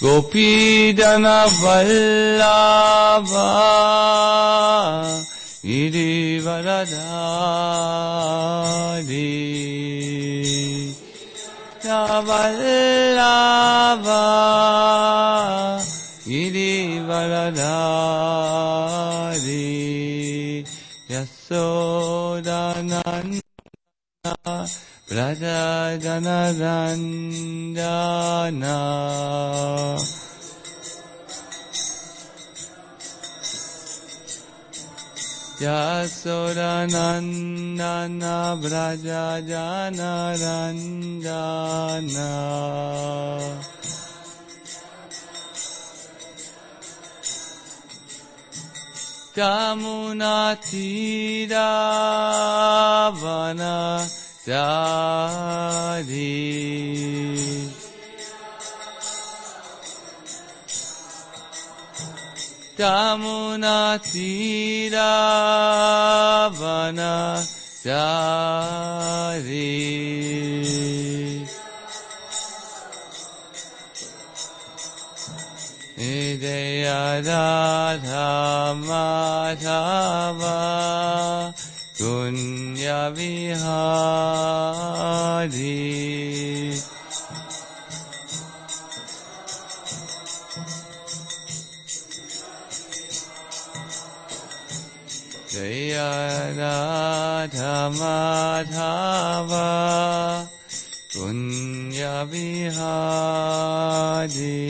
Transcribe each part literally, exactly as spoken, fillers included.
Gopidana Vallabha Girivaradhari Vallabha Girivaradhari Yasodananda Braja Janarandana Yasodanandana Braja Janarandana Jamuna Tira Vana Jari Jamuna Tira Vana Jari Ideya Radha Madhava Kunya Vihari Jaya Radha Madhava Kunya Vihari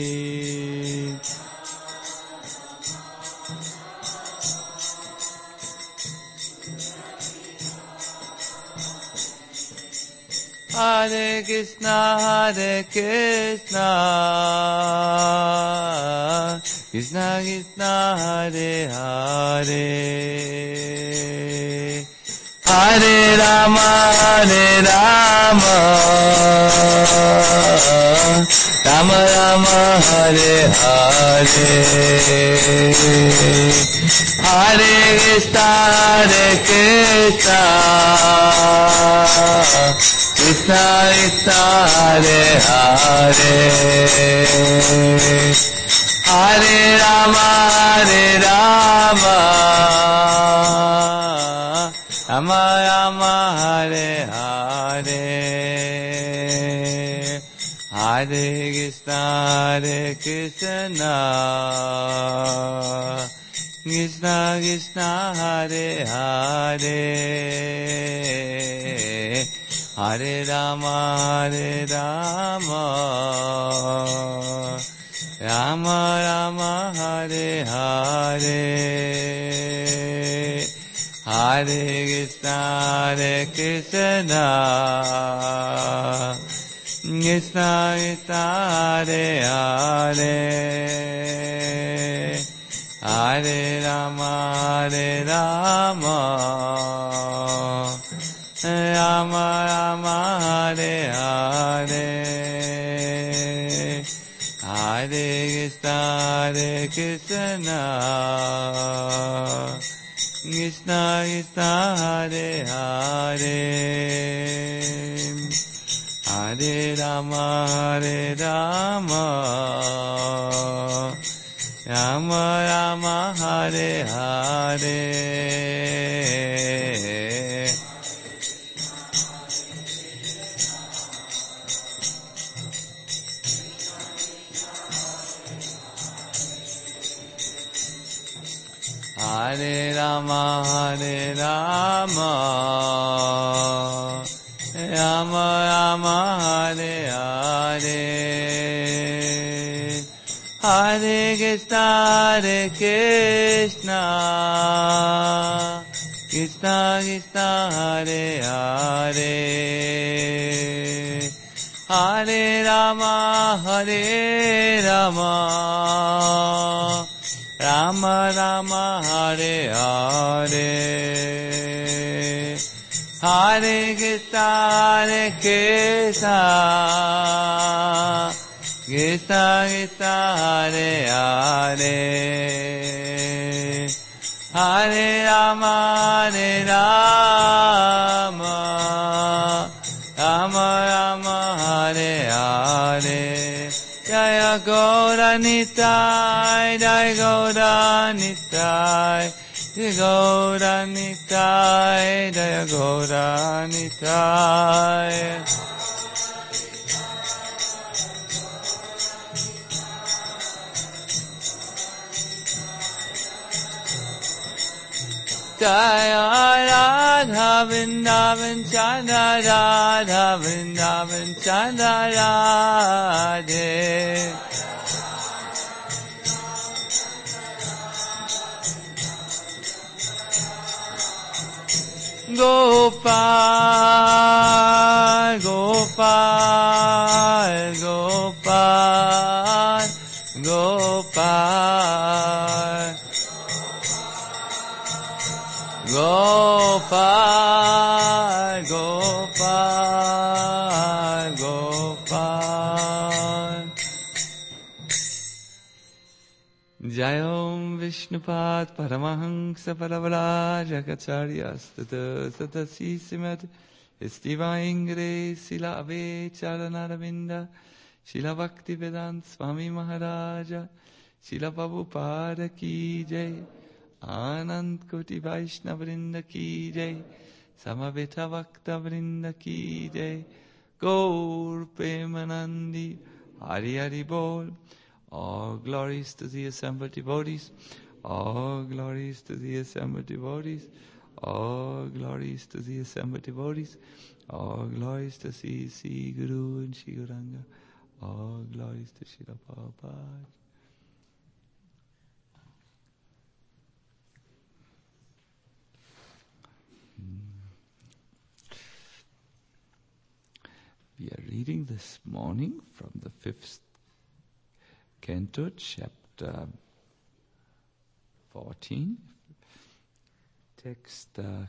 Hare Krishna, Hare Krishna, Krishna Krishna, Hare Hare, Hare Rama, Hare Rama, Rama Rama, Hare Hare, Hare Krishna, Hare Krishna, Krishna Krishna Hare Hare Hare Rama Hare Rama Rama Rama Hare Hare Hare Krishna Hare Krishna Krishna Krishna Hare Hare Hare Rama Hare Rama Rama Rama Hare Hare Hare Krishna Hare Krishna Krishna Krishna Hare Hare Hare Rama Hare Rama Rama Rama Hare Hare Hare Krishna Hare Krishna Krishna Krishna Hare Hare Hare Rama Hare Rama Rama Rama Hare Hare Hare Rama Hare Rama Rama Rama Hare Hare Hare Krishna Hare Krishna Krishna Krishna Hare Hare Hare Rama Hare Rama Rama Rama Hare Hare Hare Krishna Hare Krishna Krishna Krishna Hare Hare Hare Rama Hare Rama Rama Rama Hare Hare Jaya Go Gaura Nitai, Jai Gaura Nitai, Jai Gaura Nitai, Jai Gaura Nitai. Jaya Radha Vrindavan Chanda Radha Vrindavan Chanda Radhe Gopal Gopal Gopal Gopal Gopal, Gopal, Gopal. Jayom Vishnupad Paramahansa Paravala Jakacharya Stata Satasi Simat Estiva Ingre Sila Ave Charanaravinda Shila Bhakti Vedant Swami Maharaja Shila Prabhupada Ki Jai Anand Koti Vaishnav Vrinda Ki Jai Samaveta Bhakta Vrinda Ki Jai Gaur Premanandi Hari Hari Bol. All glories to the assembled devotees. All glories to the assembled devotees. All glories to the assembled devotees. All glories to Sri Sri Guru and Sri Gauranga. All glories to Srila Prabhupada. We are reading this morning from the fifth canto, chapter fourteen, text uh,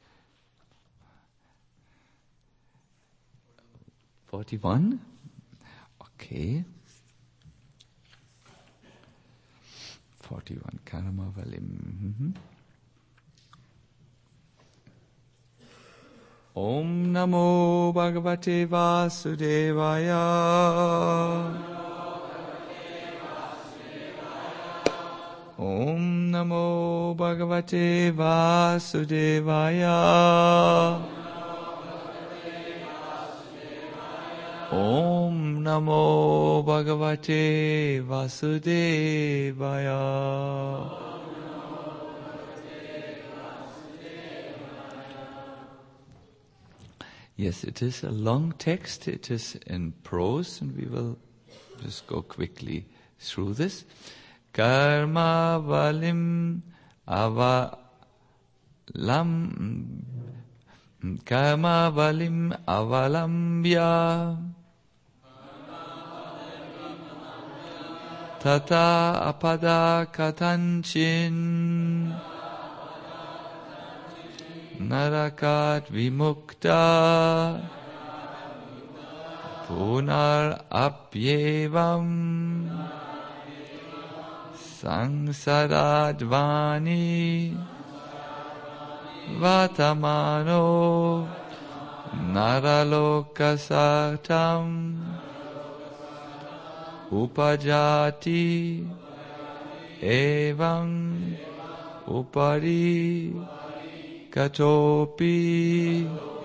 forty-one. Okay. forty-one, Karma Valim. Mm-hmm. Om Namo Bhagavate Vasudevaya. Om Namo Bhagavate Vasudevaya. Om Namo Bhagavate Vasudevaya. Yes, it is a long text. It is in prose, and we will just go quickly through this. Karma valim avalam karma valim avalambya tata apada katanchin narakat vimukta punar apyevam Sangsaradvani Vatamano Naralokasatam Upajati Evam Upari Katopi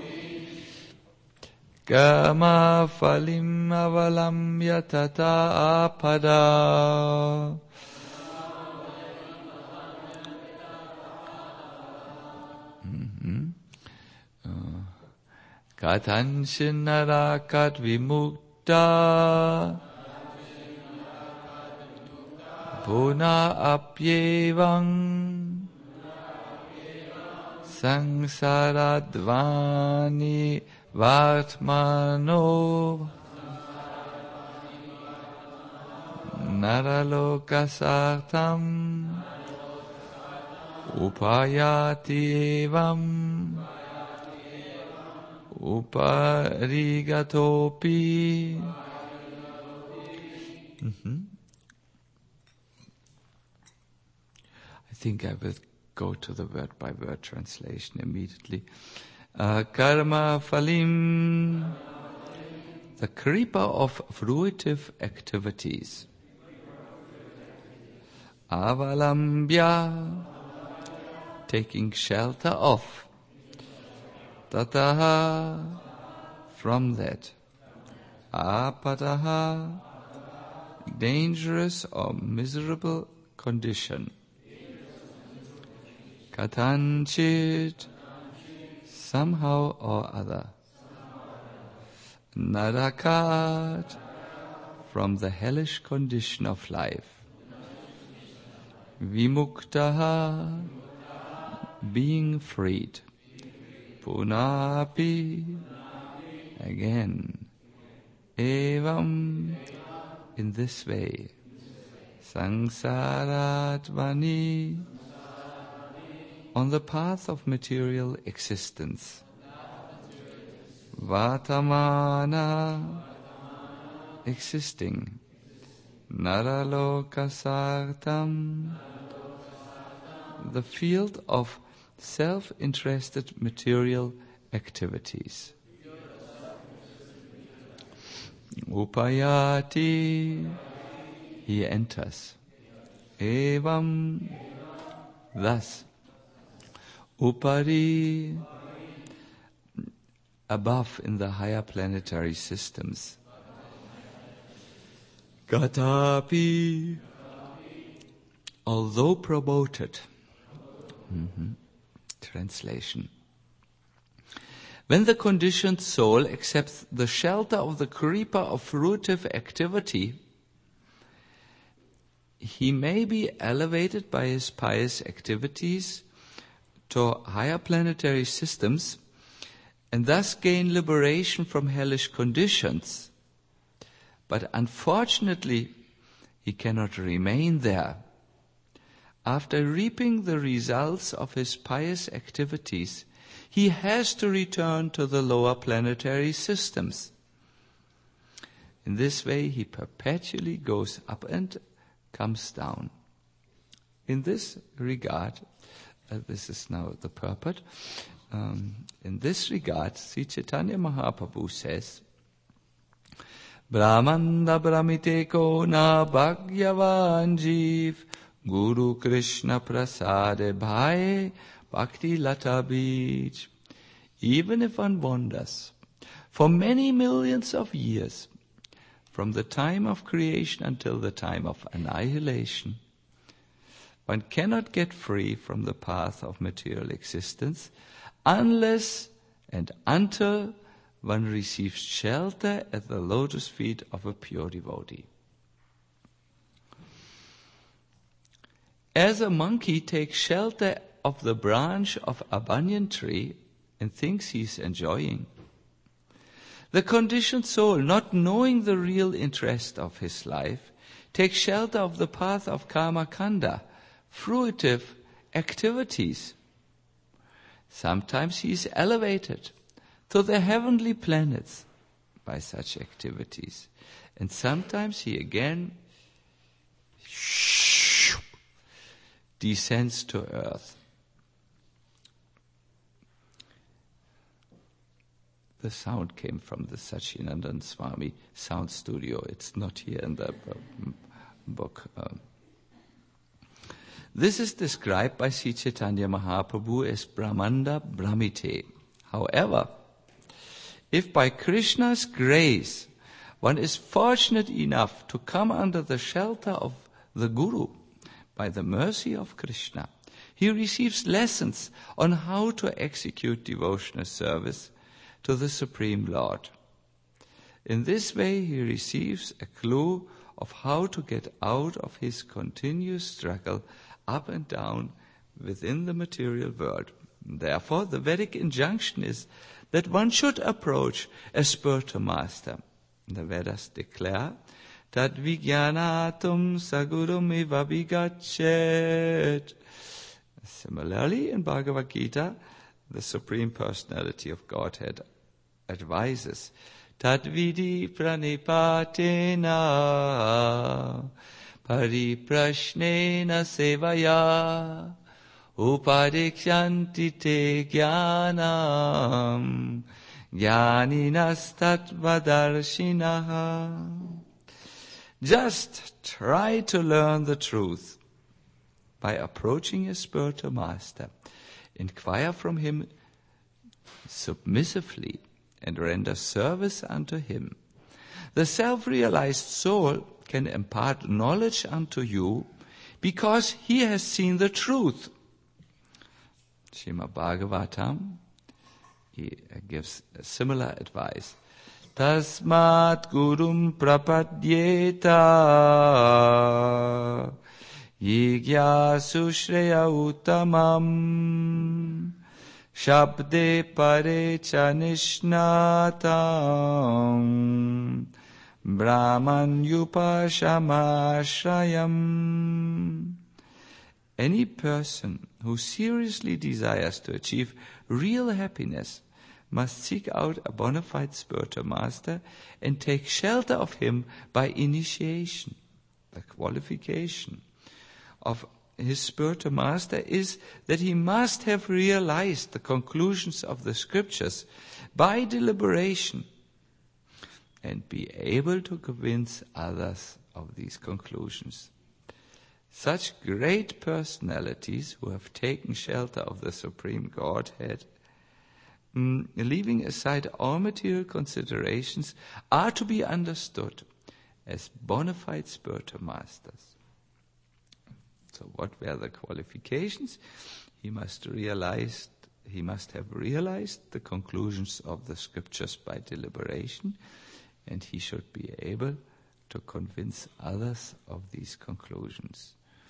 Kama Falim Avalamya Tata Apada. Katanshin narakat vimukta puna apyevang sangsaradvani vatmano naralokasartam upayati evam Uparigatopi. Mm-hmm. I think I will go to the word by word translation immediately. Uh, karma Falim, the creeper of fruitive activities. avalambya, taking shelter of, tataha, from that, apataha, dangerous or miserable condition, katanchit, somehow or other, narakat, from the hellish condition of life, vimuktaha, being freed, punapi, again, evam, in this way, samsaratvani, on the path of material existence, vatamana, existing, naralokasartam, the field of self-interested material activities. Upayati, he enters. Evam, thus. Upari, above in the higher planetary systems. Gatapi, although promoted. Mm-hmm. Translation. When the conditioned soul accepts the shelter of the creeper of fruitive activity, he may be elevated by his pious activities to higher planetary systems and thus gain liberation from hellish conditions. But unfortunately, he cannot remain there. After reaping the results of his pious activities, he has to return to the lower planetary systems. In this way, he perpetually goes up and comes down. In this regard, uh, this is now the purport, um, in this regard, Sri Chaitanya Mahaprabhu says, Brahmanda Brahmite ko na bhagyavan jeev Guru Krishna prasade bhai bhakti lata beach. Even if one wanders for many millions of years, from the time of creation until the time of annihilation, one cannot get free from the path of material existence unless and until one receives shelter at the lotus feet of a pure devotee. As a monkey takes shelter of the branch of a banyan tree and thinks he is enjoying, the conditioned soul, not knowing the real interest of his life, takes shelter of the path of karma kanda, fruitive activities. Sometimes he is elevated to the heavenly planets by such activities, and sometimes he again descends to earth. The sound came from the Sachinandan Swami sound studio. It's not here in the book. This is described by Sri Chaitanya Mahaprabhu as Brahmanda Brahmite. However, if by Krishna's grace one is fortunate enough to come under the shelter of the Guru, by the mercy of Krishna, he receives lessons on how to execute devotional service to the Supreme Lord. In this way, he receives a clue of how to get out of his continuous struggle up and down within the material world. Therefore, the Vedic injunction is that one should approach a spiritual master. The Vedas declare Tad vijnanatum sagurum eva vigachet. Similarly, in Bhagavad Gita, the Supreme Personality of Godhead advises Tad vidi pranipatena pariprashnena sevaya upadikshanti te jnanam jnaninastatvadarshinaha. Just try to learn the truth by approaching a spiritual master. Inquire from him submissively and render service unto him. The self-realized soul can impart knowledge unto you because he has seen the truth. Srimad Bhagavatam, he gives a similar advice. Tasmat gurum prapadyeta yigyasu shreya uttamam shabde pare cha nishnatam brahman yupashamashrayam. Any person who seriously desires to achieve real happiness must seek out a bona fide spiritual master and take shelter of him by initiation. The qualification of his spiritual master is that he must have realized the conclusions of the scriptures by deliberation and be able to convince others of these conclusions. Such great personalities who have taken shelter of the Supreme Godhead, mm, leaving aside all material considerations, are to be understood as bona fide spiritual masters. So what were the qualifications? He must realize, he must have realized the conclusions of the scriptures by deliberation, and he should be able to convince others of these conclusions.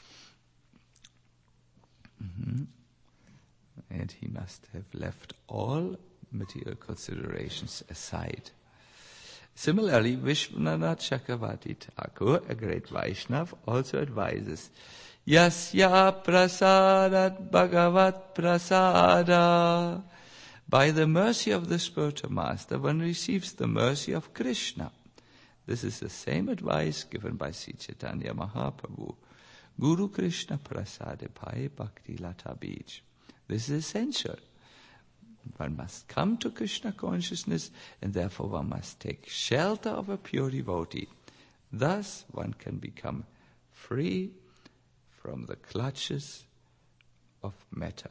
Mm-hmm. And he must have left all material considerations aside. Similarly, Vishwanath Chakravarti Thakur, a great Vaishnav, also advises, Yasya prasadat bhagavat prasada. By the mercy of the spiritual master, one receives the mercy of Krishna. This is the same advice given by Sri Chaitanya Mahaprabhu. Guru Krishna prasade pai bhakti lata bij. This is essential. One must come to Krishna consciousness, and therefore one must take shelter of a pure devotee. Thus one can become free from the clutches of matter.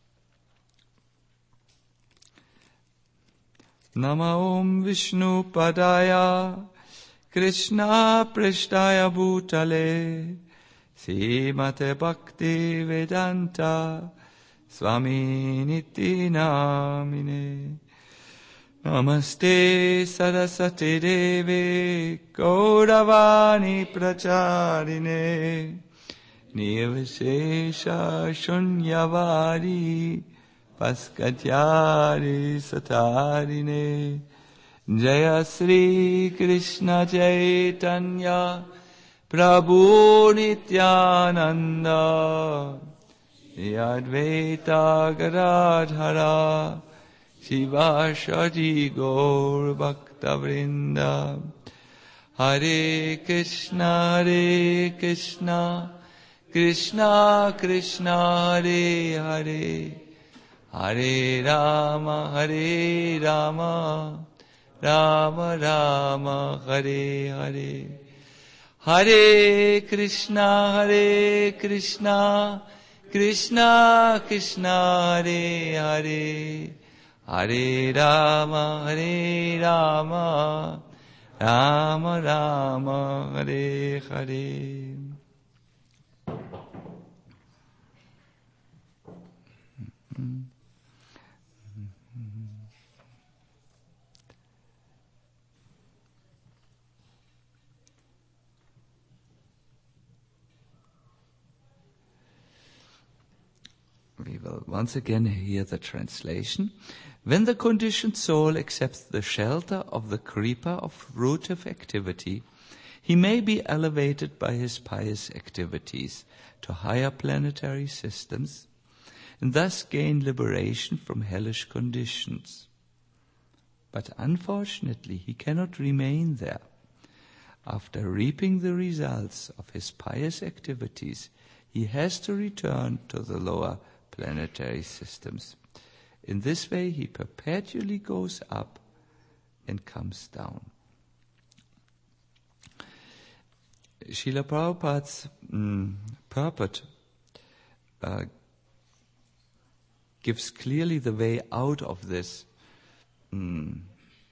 Nama Om Vishnu Padaya Krishna Prishtaya Bhutale Srimate Bhakti Vedanta Swami Niti Namine. Namaste Saraswati Devi Gauravani Pracharine Nirvishesha Shunyavadi Paskatyari Satarine. Jaya Sri Krishna Chaitanya Prabhu Nityananda Advaita Gadadhara Shivashati Gaur Bhakta Vrinda. Hare Krishna Hare Krishna Krishna Krishna Hare Hare Hare Rama Hare Rama Rama Rama Hare Hare. Hare Krishna Hare Krishna Krishna Krishna Hare Hare Hare Rama Hare Rama Rama Rama Hare Hare. We will once again hear the translation. When the conditioned soul accepts the shelter of the creeper of fruitive activity, he may be elevated by his pious activities to higher planetary systems and thus gain liberation from hellish conditions. But unfortunately, he cannot remain there. After reaping the results of his pious activities, he has to return to the lower planetary systems. In this way, he perpetually goes up and comes down. Srila Prabhupada's mm, purport uh, gives clearly the way out of this mm,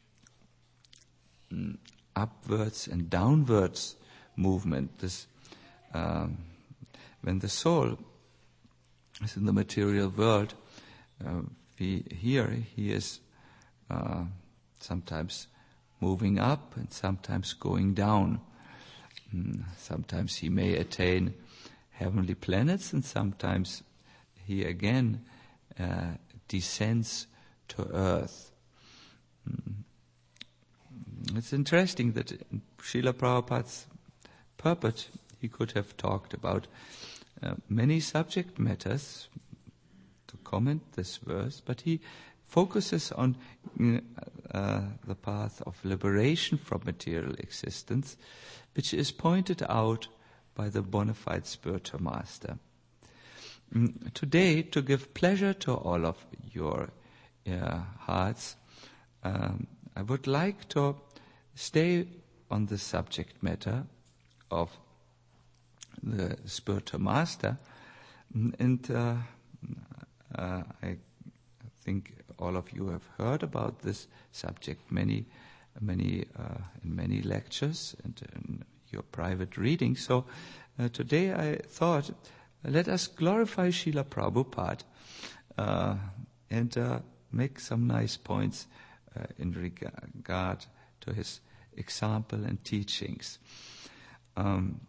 mm, upwards and downwards movement. This um, when the soul is in the material world, uh, we hear he is uh, sometimes moving up and sometimes going down. Mm, sometimes he may attain heavenly planets, and sometimes he again uh, descends to earth. Mm. It's interesting that in Srila Prabhupada's purport, he could have talked about uh, many subject matters to comment this verse, but he focuses on uh, the path of liberation from material existence, which is pointed out by the bona fide spiritual master. Mm, today, to give pleasure to all of your uh, hearts, um, I would like to stay on the subject matter of the spiritual master, and uh, uh, I think all of you have heard about this subject many, many uh, in many lectures and in your private reading. So uh, today I thought, let us glorify Srila Prabhupada uh, and uh, make some nice points uh, in regard to his example and teachings. Um,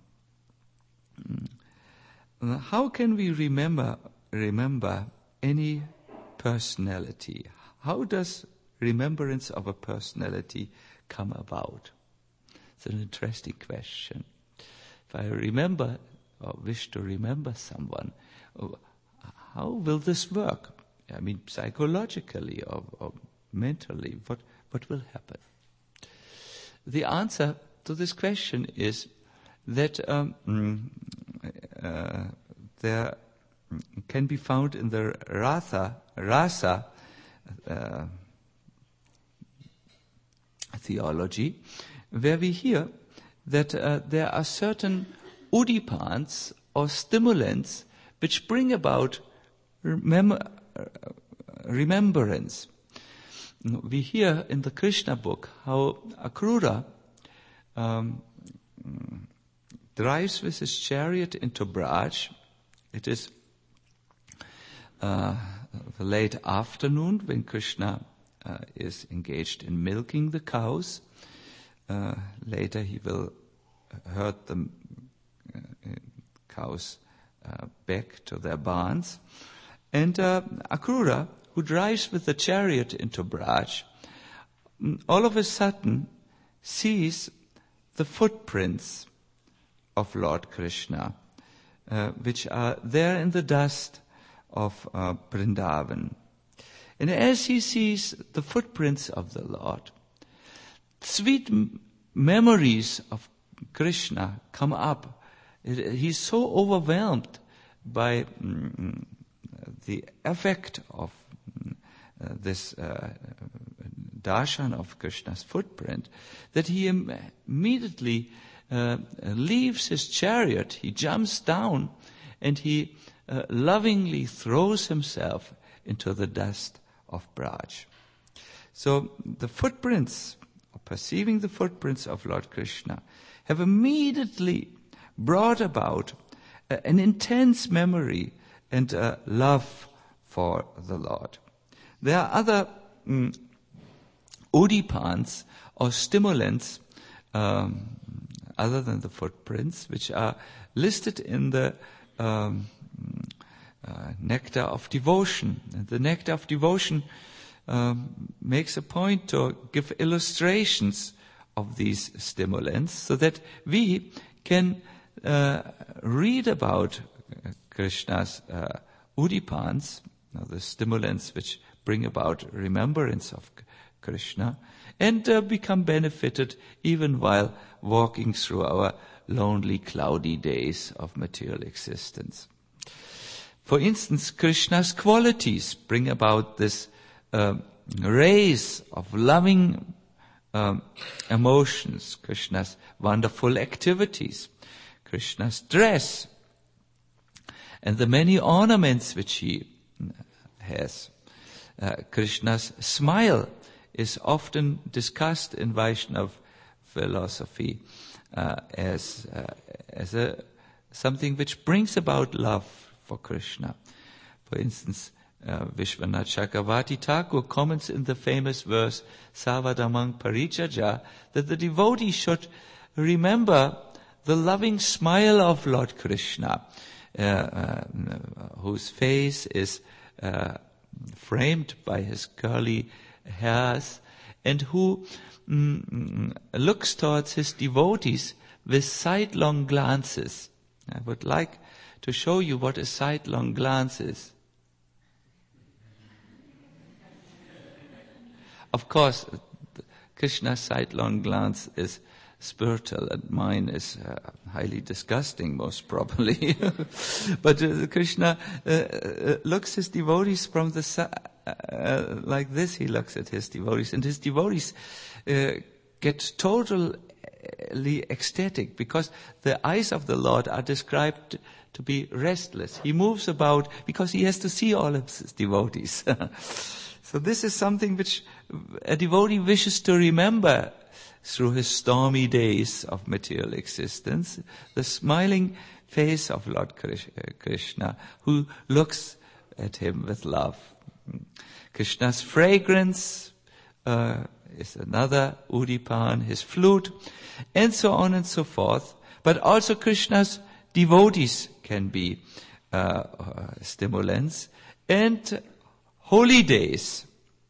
how can we remember remember any personality? How does remembrance of a personality come about? It's an interesting question. If I remember or wish to remember someone, how will this work? I mean, psychologically or, or mentally, what, what will happen? The answer to this question is that um, uh, there can be found in the Ratha, Rasa uh, theology, where we hear that uh, there are certain udipans or stimulants which bring about remem- remembrance. We hear in the Krishna book how Akrura um, drives with his chariot into Braj. It is uh, the late afternoon when Krishna uh, is engaged in milking the cows. Uh, later he will herd the uh, cows uh, back to their barns. And uh, Akrura, who drives with the chariot into Braj, all of a sudden sees the footprints of Lord Krishna, uh, which are there in the dust of uh, Vrindavan. And as he sees the footprints of the Lord, sweet m- memories of Krishna come up. It, he's so overwhelmed by mm, the effect of mm, uh, this uh, darshan of Krishna's footprint that he im- immediately uh, leaves his chariot, he jumps down, and he uh, lovingly throws himself into the dust of Braj. So the footprints, or perceiving the footprints of Lord Krishna, have immediately brought about uh, an intense memory and uh, love for the Lord. There are other mm, udipans or stimulants um, other than the footprints, which are listed in the um, uh, nectar of devotion. And the nectar of devotion um, makes a point to give illustrations of these stimulants so that we can uh, read about Krishna's uh, udipans, you know, the stimulants which bring about remembrance of Krishna, and uh, become benefited even while walking through our lonely, cloudy days of material existence. For instance, Krishna's qualities bring about this uh, rays of loving um, emotions, Krishna's wonderful activities, Krishna's dress, and the many ornaments which he has. Uh, Krishna's smile is often discussed in Vaishnava philosophy uh, as uh, as a something which brings about love for Krishna. For instance, uh, Vishwanath Chakravarti Thakur comments in the famous verse Savadamang Parichaja that the devotee should remember the loving smile of Lord Krishna, uh, uh, whose face is uh, framed by his curly hairs, and who mm, looks towards his devotees with sidelong glances. I would like to show you what a sidelong glance is. Of course, Krishna's sidelong glance is spiritual, and mine is uh, highly disgusting, most probably. But uh, Krishna uh, uh, looks his devotees from the side, uh, like this. He looks at his devotees, and his devotees uh, get totally ecstatic because the eyes of the Lord are described to be restless. He moves about because he has to see all of his devotees. So this is something which a devotee wishes to remember through his stormy days of material existence, the smiling face of Lord Krishna, who looks at him with love. Krishna's fragrance uh, is another, Udipan, his flute, and so on and so forth. But also Krishna's devotees can be uh, uh, stimulants. And holy days.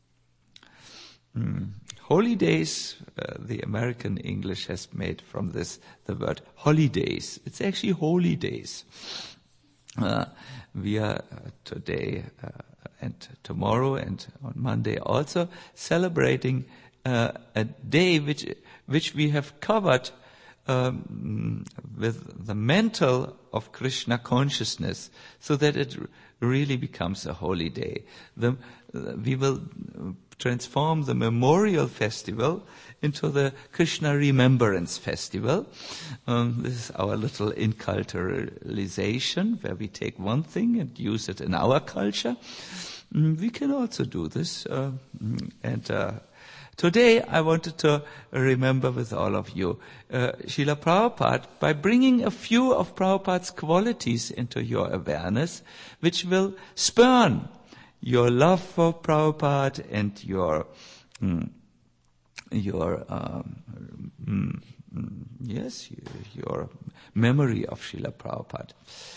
Mm. Holy days, uh, the American English has made from this the word holidays. It's actually holy days. Uh, we are uh, today uh, and tomorrow and on Monday also celebrating uh, a day which which we have covered um, with the mantle of Krishna consciousness, so that it really becomes a holy day. The, uh, we will transform the memorial festival into the Krishna Remembrance Festival. Um, this is our little inculturalization, where we take one thing and use it in our culture. Mm, we can also do this. Uh, and uh, today I wanted to remember with all of you uh, Srila Prabhupada by bringing a few of Prabhupada's qualities into your awareness, which will spurn your love for Prabhupada and your mm, your um, mm, mm, yes your memory of Srila Prabhupada.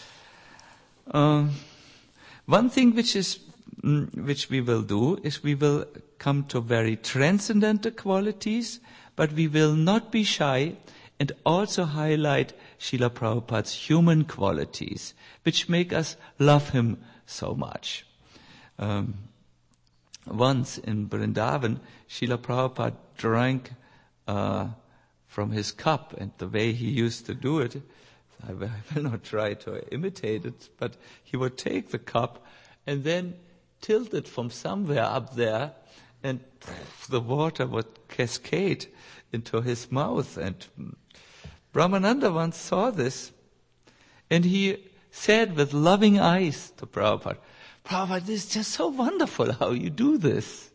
Um, one thing which is mm, which we will do is we will come to very transcendental qualities, but we will not be shy and also highlight Srila Prabhupada's human qualities, which make us love him so much. Um, once in Vrindavan, Srila Prabhupada drank uh, from his cup, and the way he used to do it, I will, I will not try to imitate it, but he would take the cup and then tilt it from somewhere up there, and the water would cascade into his mouth. And Brahmananda once saw this, and he said with loving eyes to Prabhupada, Prabhupada, this is just so wonderful how you do this.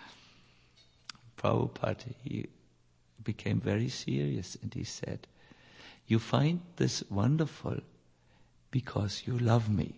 Prabhupada, he became very serious and he said, you find this wonderful because you love me.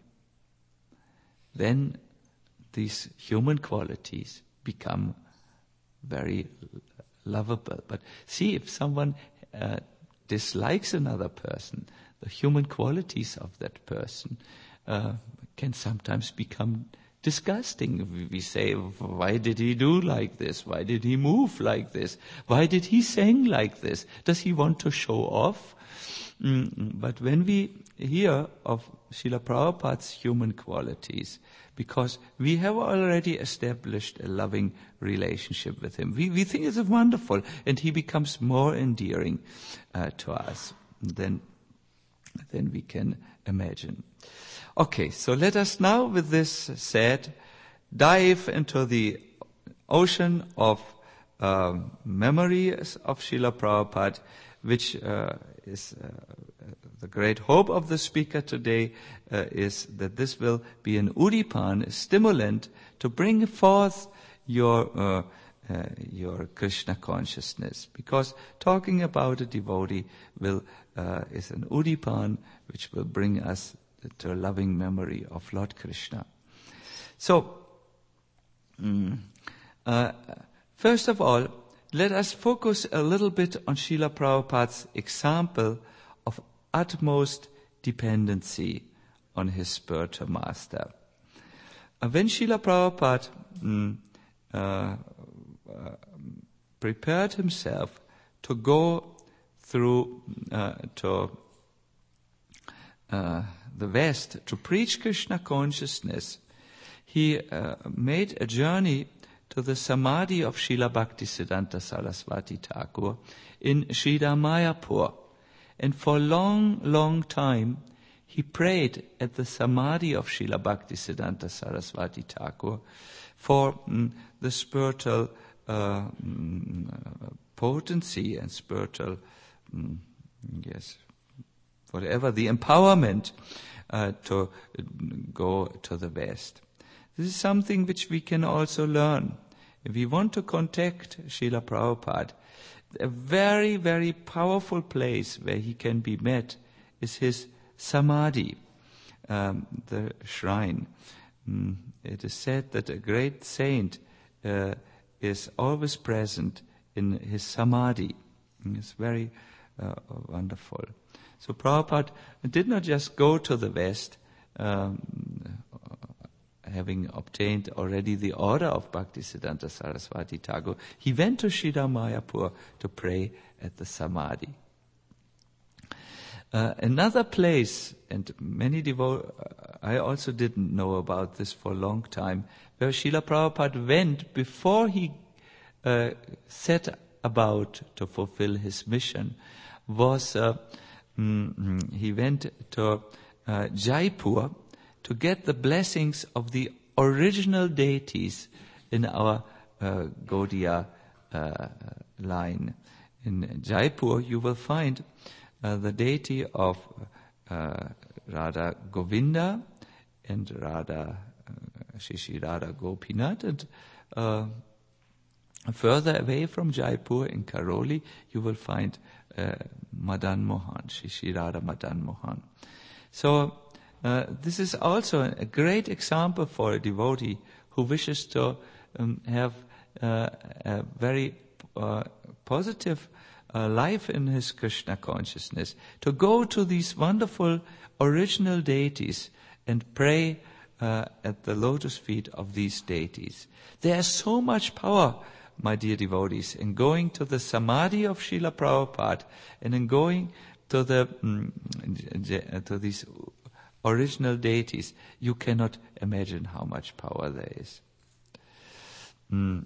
Then these human qualities become very lovable. But see, if someone uh, dislikes another person, the human qualities of that person uh, can sometimes become disgusting. We say, why did he do like this? Why did he move like this? Why did he sing like this? Does he want to show off? Mm, but when we hear of Srila Prabhupada's human qualities, because we have already established a loving relationship with him, we, we think it's wonderful, and he becomes more endearing uh, to us than, than we can imagine. Okay, so let us now, with this said, dive into the ocean of uh, memories of Srila Prabhupada, which uh, is uh, the great hope of the speaker today, uh, is that this will be an udipan, a stimulant to bring forth your uh, uh, your Krishna consciousness. Because talking about a devotee will uh, is an udipan which will bring us to a loving memory of Lord Krishna. So, mm, uh, first of all, let us focus a little bit on Srila Prabhupada's example of utmost dependency on his spiritual master. Uh, when Srila Prabhupada mm, uh, uh, prepared himself to go through uh, to uh, the West to preach Krishna consciousness, he uh, made a journey to the Samadhi of Srila Bhaktisiddhanta Saraswati Thakur in Sridhar Mayapur. And for a long, long time, he prayed at the Samadhi of Srila Bhaktisiddhanta Saraswati Thakur for mm, the spiritual uh, mm, potency and spiritual, mm, yes, whatever, the empowerment uh, to go to the West. This is something which we can also learn. If we want to contact Srila Prabhupada, a very, very powerful place where he can be met is his Samadhi, um, the shrine. Mm, it is said that a great saint uh, is always present in his Samadhi. It's very uh, wonderful. So Prabhupada did not just go to the West, um, having obtained already the order of Bhaktisiddhanta Saraswati Thakur. He went to Sridhar Mayapur to pray at the Samadhi. Uh, another place, and many devotees, I also didn't know about this for a long time, where Srila Prabhupada went before he uh, set about to fulfill his mission, was uh, mm, he went to uh, Jaipur to get the blessings of the original deities in our uh, Gaudiya uh, line. In Jaipur, you will find uh, the deity of uh, Radha Govinda and Radha uh, Shishi Radha Gopinath. And uh, further away from Jaipur, in Karoli, you will find uh, Madan Mohan, Shishi Radha Madan Mohan. So, Uh, this is also a great example for a devotee who wishes to um, have uh, a very uh, positive uh, life in his Krishna consciousness, to go to these wonderful original deities and pray uh, at the lotus feet of these deities. There is so much power, my dear devotees, in going to the Samadhi of Srila Prabhupada and in going to the um, to these original deities. You cannot imagine how much power there is. Mm.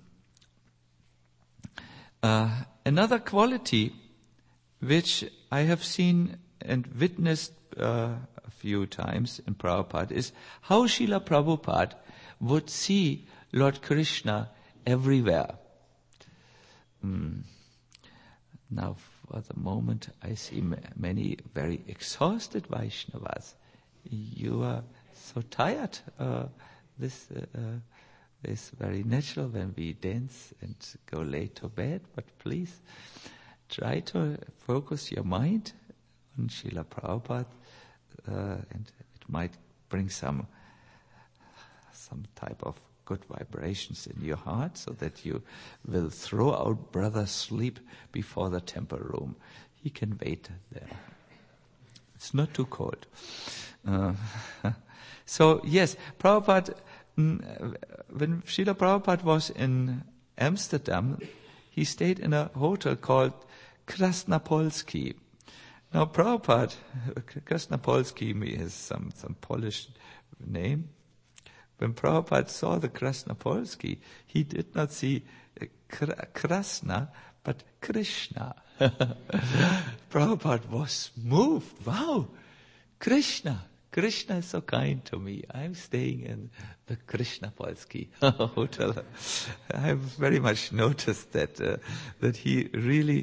Uh, another quality which I have seen and witnessed uh, a few times in Prabhupada is how Srila Prabhupada would see Lord Krishna everywhere. Mm. Now, for the moment, I see m- many very exhausted Vaishnavas. You are so tired. Uh, this uh, uh, is very natural when we dance and go late to bed, but please try to focus your mind on Srila Prabhupada, uh, and it might bring some some type of good vibrations in your heart so that you will throw out brother's sleep before the temple room. He can wait there. It's not too cold. Uh, so, yes, Prabhupada, mm, when Srila Prabhupada was in Amsterdam, he stayed in a hotel called Krasnopolski. Now, Prabhupada, Krasnopolski is some, some Polish name. When Prabhupada saw the Krasnopolski, he did not see Krasna, but Krishna. Prabhupada was moved. Wow, Krishna. Krishna is so kind to me. I'm staying in the Krasnopolski hotel. I've very much noticed that uh, that he really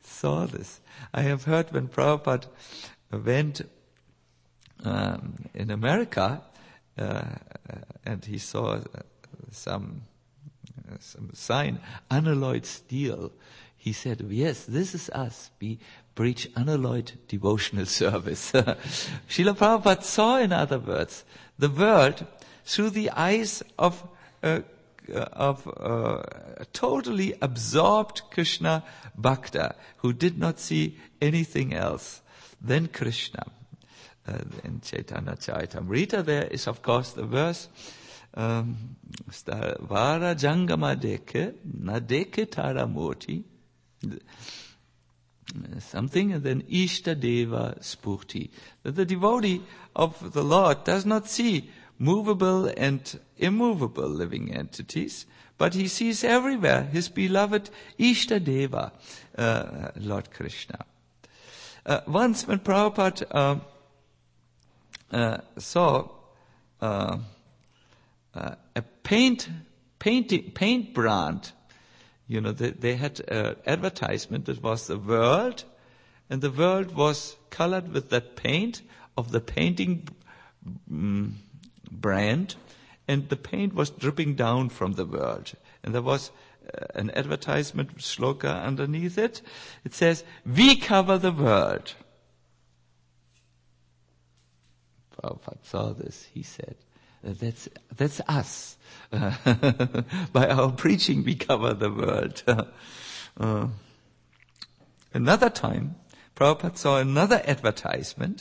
saw this. I have heard when Prabhupada went um, in America, uh, and he saw uh, some uh, some sign, unalloyed steel. He said, yes, this is us. We preach unalloyed devotional service. Srila Prabhupada saw, in other words, the world through the eyes of uh, of uh, a totally absorbed Krishna Bhakta who did not see anything else than Krishna. Uh, in Chaitanya Charitamrita there is of course the verse um, Vara Jangama Deke Na Deke Taramurti, something, and then Ishta Deva Spurti, that the devotee of the Lord does not see movable and immovable living entities, but he sees everywhere his beloved Ishta Deva, uh, Lord Krishna. Uh, once when Prabhupada uh, uh, saw uh, uh, a paint painting paint brand, you know, they, they had an advertisement that was the world, and the world was colored with that paint of the painting um, brand, and the paint was dripping down from the world. And there was uh, an advertisement shloka underneath it. It says, "We cover the world." Prabhupada saw this. He said, that's that's us. Uh, by our preaching, we cover the world. uh, another time, Prabhupada saw another advertisement.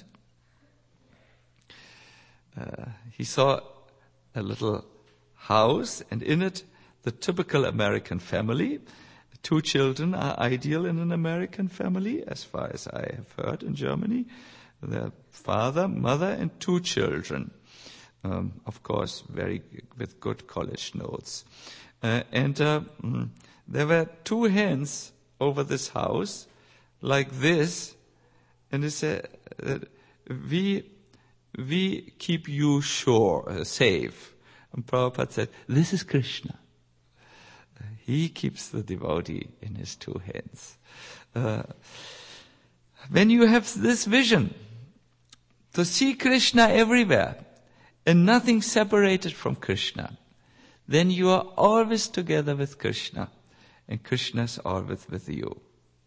Uh, he saw a little house, and in it, the typical American family. Two children are ideal in an American family, as far as I have heard in Germany. The father, mother, and two children. Um, of course, very with good college notes. Uh, and uh, mm, there were two hands over this house, like this, and it said, uh, "We we keep you sure, uh, safe." And Prabhupada said, "This is Krishna. Uh, he keeps the devotee in his two hands." Uh, when you have this vision to see Krishna everywhere, and nothing separated from Krishna, then you are always together with Krishna, and Krishna is always with you.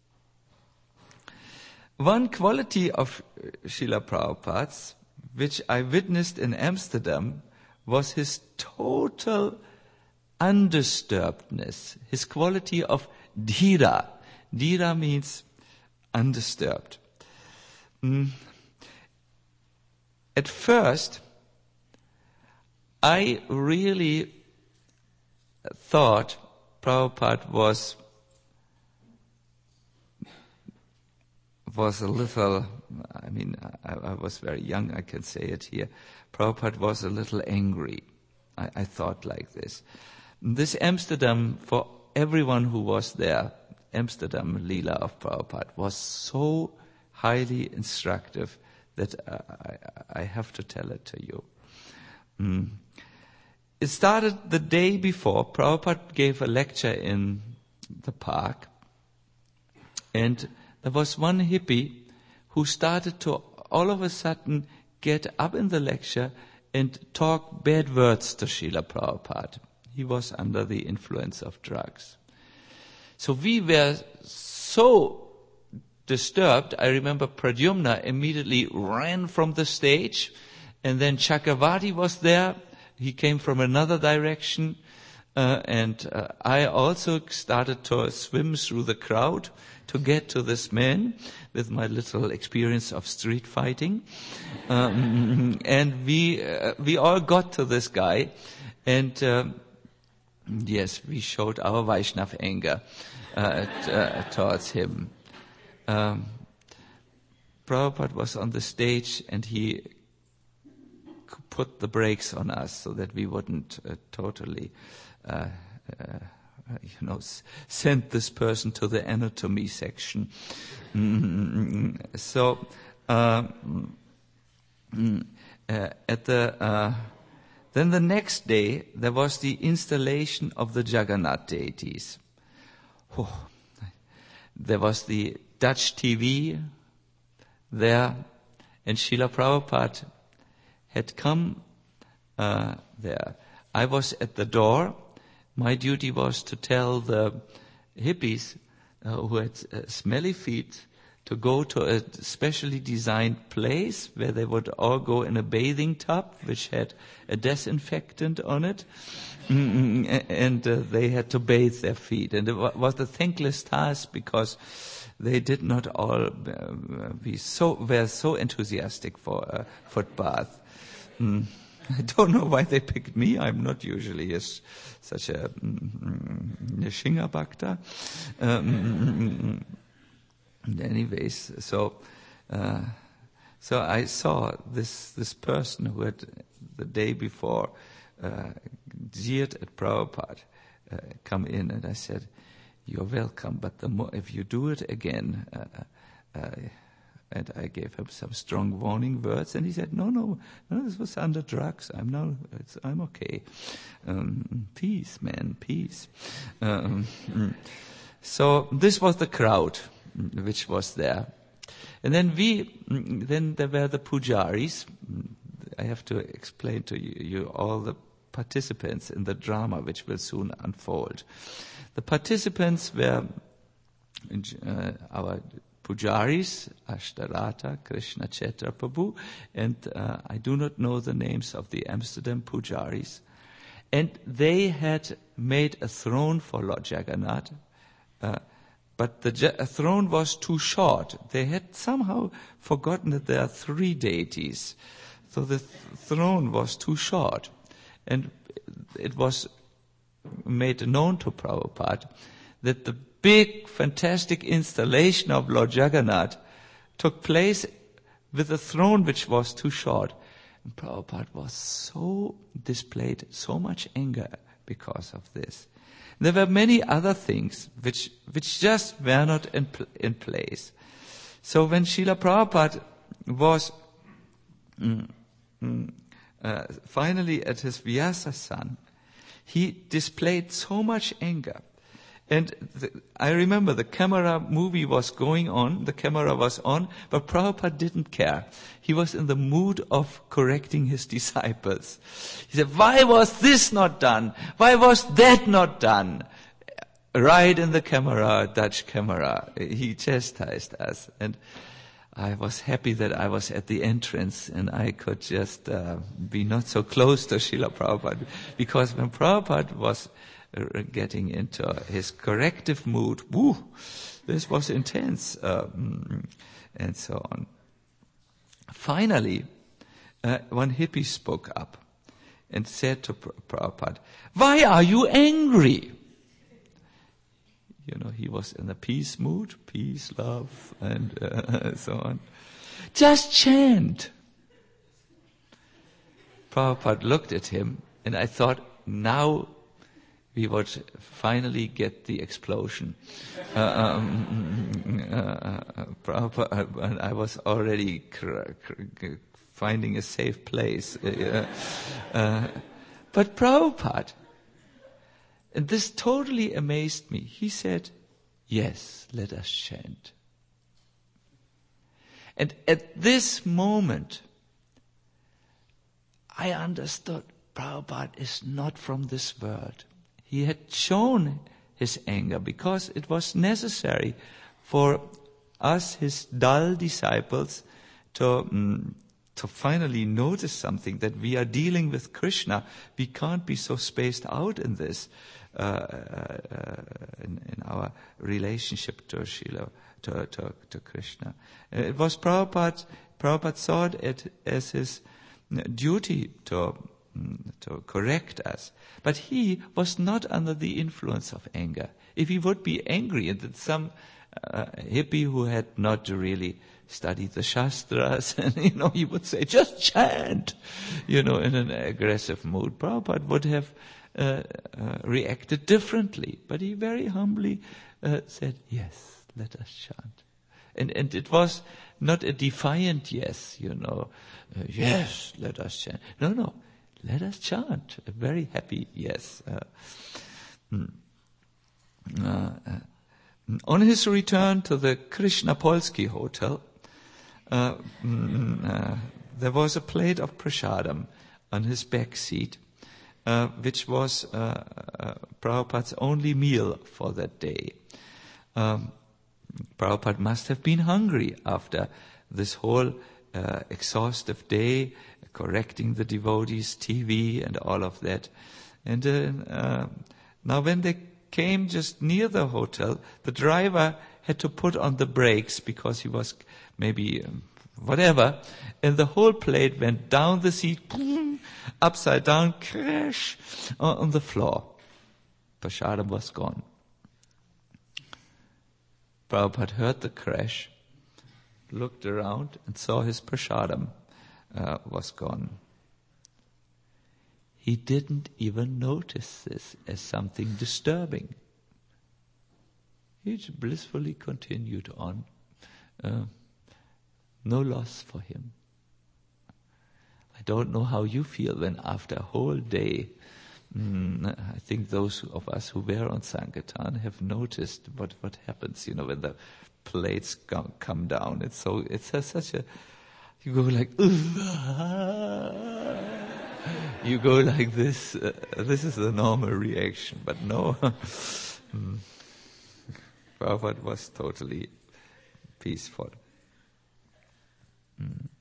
One quality of Srila Prabhupada's, which I witnessed in Amsterdam, was his total undisturbedness, his quality of dhira. Dhira means undisturbed. Mm. At first, I really thought Prabhupada was was a little, I mean, I, I was very young, I can say it here. Prabhupada was a little angry. I, I thought like this. This Amsterdam, for everyone who was there, Amsterdam Leela of Prabhupada was so highly instructive that uh, I, I have to tell it to you. Mm. It started the day before. Prabhupada gave a lecture in the park, and there was one hippie who started to all of a sudden get up in the lecture and talk bad words to Srila Prabhupada. He was under the influence of drugs. So we were so disturbed. I remember Pradyumna immediately ran from the stage, and then Chakravarti was there. He came from another direction, uh, and uh, I also started to swim through the crowd to get to this man with my little experience of street fighting. Um, and we uh, we all got to this guy, and um, yes, we showed our Vaishnav anger uh, t- uh, towards him. Um, Prabhupada was on the stage, and he put the brakes on us so that we wouldn't uh, totally, uh, uh, you know, s- send this person to the anatomy section. Mm-hmm. So, uh, mm, uh, at the uh, then the next day there was the installation of the Jagannath deities. Oh, there was the Dutch T V there, and Srila Prabhupada had come uh, there. I was at the door. My duty was to tell the hippies uh, who had uh, smelly feet to go to a specially designed place where they would all go in a bathing tub which had a disinfectant on it, and uh, they had to bathe their feet. And it was a thankless task because they did not all uh, be so were so enthusiastic for a foot bath. Mm. I don't know why they picked me. I'm not usually a, such a mm, Nishinga Bhakta. Um, anyways, so uh, so I saw this this person who had the day before uh, jeered at Prabhupada uh, come in, and I said, "You're welcome, but the more, if you do it again." Uh, uh, And I gave him some strong warning words, and he said, "No, no, no. This was under drugs. I'm no, it's, I'm okay. Um, peace, man, peace." Um, so this was the crowd which was there, and then we, then there were the pujaris. I have to explain to you, you all the participants in the drama which will soon unfold. The participants were uh, our pujaris, Ashtarata, Krishna Chaitra Prabhu, and uh, I do not know the names of the Amsterdam pujaris. And they had made a throne for Lord Jagannath, uh, but the ja- throne was too short. They had somehow forgotten that there are three deities, so the th- throne was too short. And it was made known to Prabhupada that the big, fantastic installation of Lord Jagannath took place with a throne which was too short. And Prabhupada was so displayed, so much anger because of this. There were many other things which which just were not in, pl- in place. So when Srila Prabhupada was mm, mm, uh, finally at his Vyasa-san, he displayed so much anger. And the, I remember the camera movie was going on, the camera was on, but Prabhupada didn't care. He was in the mood of correcting his disciples. He said, "Why was this not done? Why was that not done?" Right in the camera, Dutch camera. He chastised us. And I was happy that I was at the entrance and I could just uh, be not so close to Srila Prabhupada. Because when Prabhupada was getting into his corrective mood, woo, this was intense, um, and so on. Finally, uh, one hippie spoke up and said to Prabhupada, "Why are you angry?" You know, he was in a peace mood, peace, love, and uh, so on. "Just chant." Prabhupada looked at him, and I thought, now we would finally get the explosion. Uh, um, uh, uh, and I was already cr- cr- finding a safe place. Uh, uh, but Prabhupada, and this totally amazed me, he said, "Yes, let us chant." And at this moment, I understood Prabhupada is not from this world. He had shown his anger because it was necessary for us, his dull disciples, to um, to finally notice something, that we are dealing with Krishna. We can't be so spaced out in this, uh, uh, in, in our relationship to Srila, to, to, to Krishna. It was Prabhupada, Prabhupada saw it as his duty to to correct us. But he was not under the influence of anger. If he would be angry, and that some uh, hippie who had not really studied the Shastras, and you know, he would say, "Just chant," you know, in an aggressive mood, Prabhupada would have uh, uh, reacted differently. But he very humbly uh, said, "Yes, let us chant." And and it was not a defiant yes, you know, uh, "Yes, let us chant." No, no. Let us chant. A very happy yes. Uh, mm, uh, uh, On his return to the Krishnapolsky Hotel, uh, uh, there was a plate of prasadam on his back seat, uh, which was uh, uh, Prabhupada's only meal for that day. Um, Prabhupada must have been hungry after this whole uh, exhaustive day, correcting the devotees, T V and all of that. And uh, uh, now when they came just near the hotel, the driver had to put on the brakes because he was maybe um, whatever, and the whole plate went down the seat, boom, upside down, crash on, on the floor. Prasadam was gone. Prabhupada heard the crash, looked around and saw his prasadam uh, was gone. He didn't even notice this as something disturbing. He just blissfully continued on. Uh, no loss for him. I don't know how you feel when after a whole day, mm, I think those of us who were on Sankirtan have noticed what, what happens, you know, when the plates come, come down. It's so, it's a, such a, you go like, you go like this. Uh, this is the normal reaction, but no. mm. Prabhupada was totally peaceful. Mm.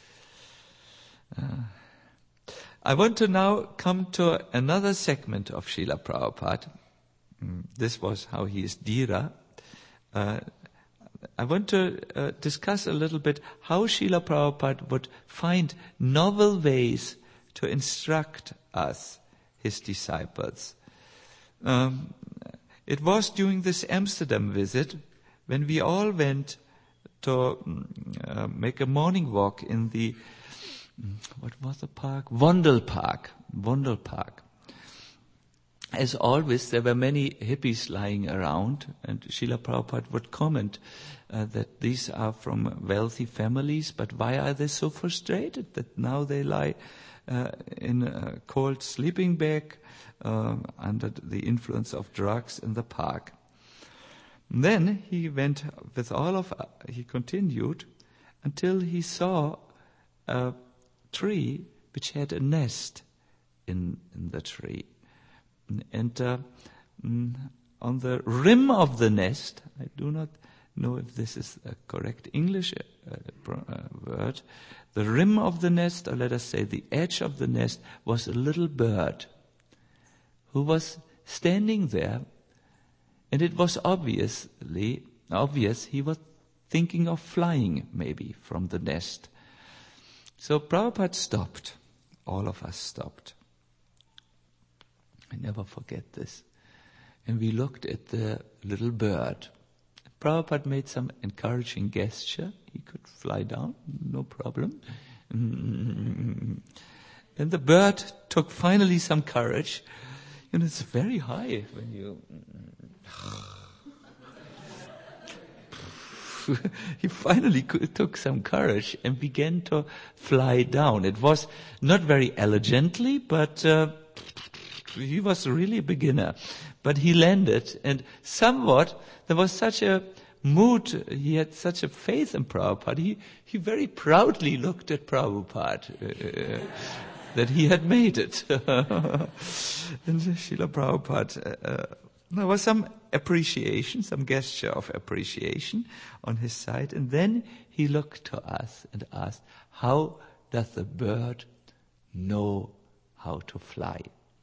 Uh, I want to now come to another segment of Srila Prabhupada. Mm. This was how he is Dhira. Uh, I want to uh, discuss a little bit how Srila Prabhupada would find novel ways to instruct us, his disciples. Um, it was during this Amsterdam visit when we all went to uh, make a morning walk in the, what was the park? Vondelpark. Vondelpark. As always, there were many hippies lying around, and Srila Prabhupada would comment uh, that these are from wealthy families, but why are they so frustrated that now they lie Uh, in a cold sleeping bag uh, under the influence of drugs in the park. And then he went with all of, uh, he continued until he saw a tree which had a nest in, in the tree. And uh, on the rim of the nest, I do not know if this is a correct English uh, uh, word, the rim of the nest, or let us say the edge of the nest, was a little bird who was standing there, and it was obviously obvious he was thinking of flying maybe from the nest. So Prabhupada stopped. All of us stopped. I never forget this. And we looked at the little bird. Prabhupada made some encouraging gesture. He could fly down, no problem. Mm-hmm. And the bird took finally some courage. You know, it's very high when you... He finally took some courage and began to fly down. It was not very elegantly, but uh, he was really a beginner. But he landed, and somewhat there was such a mood, he had such a faith in Prabhupada, he, he very proudly looked at Prabhupada, uh, that he had made it. And Srila Prabhupada, uh, there was some appreciation, some gesture of appreciation on his side, and then he looked to us and asked, how does the bird know how to fly?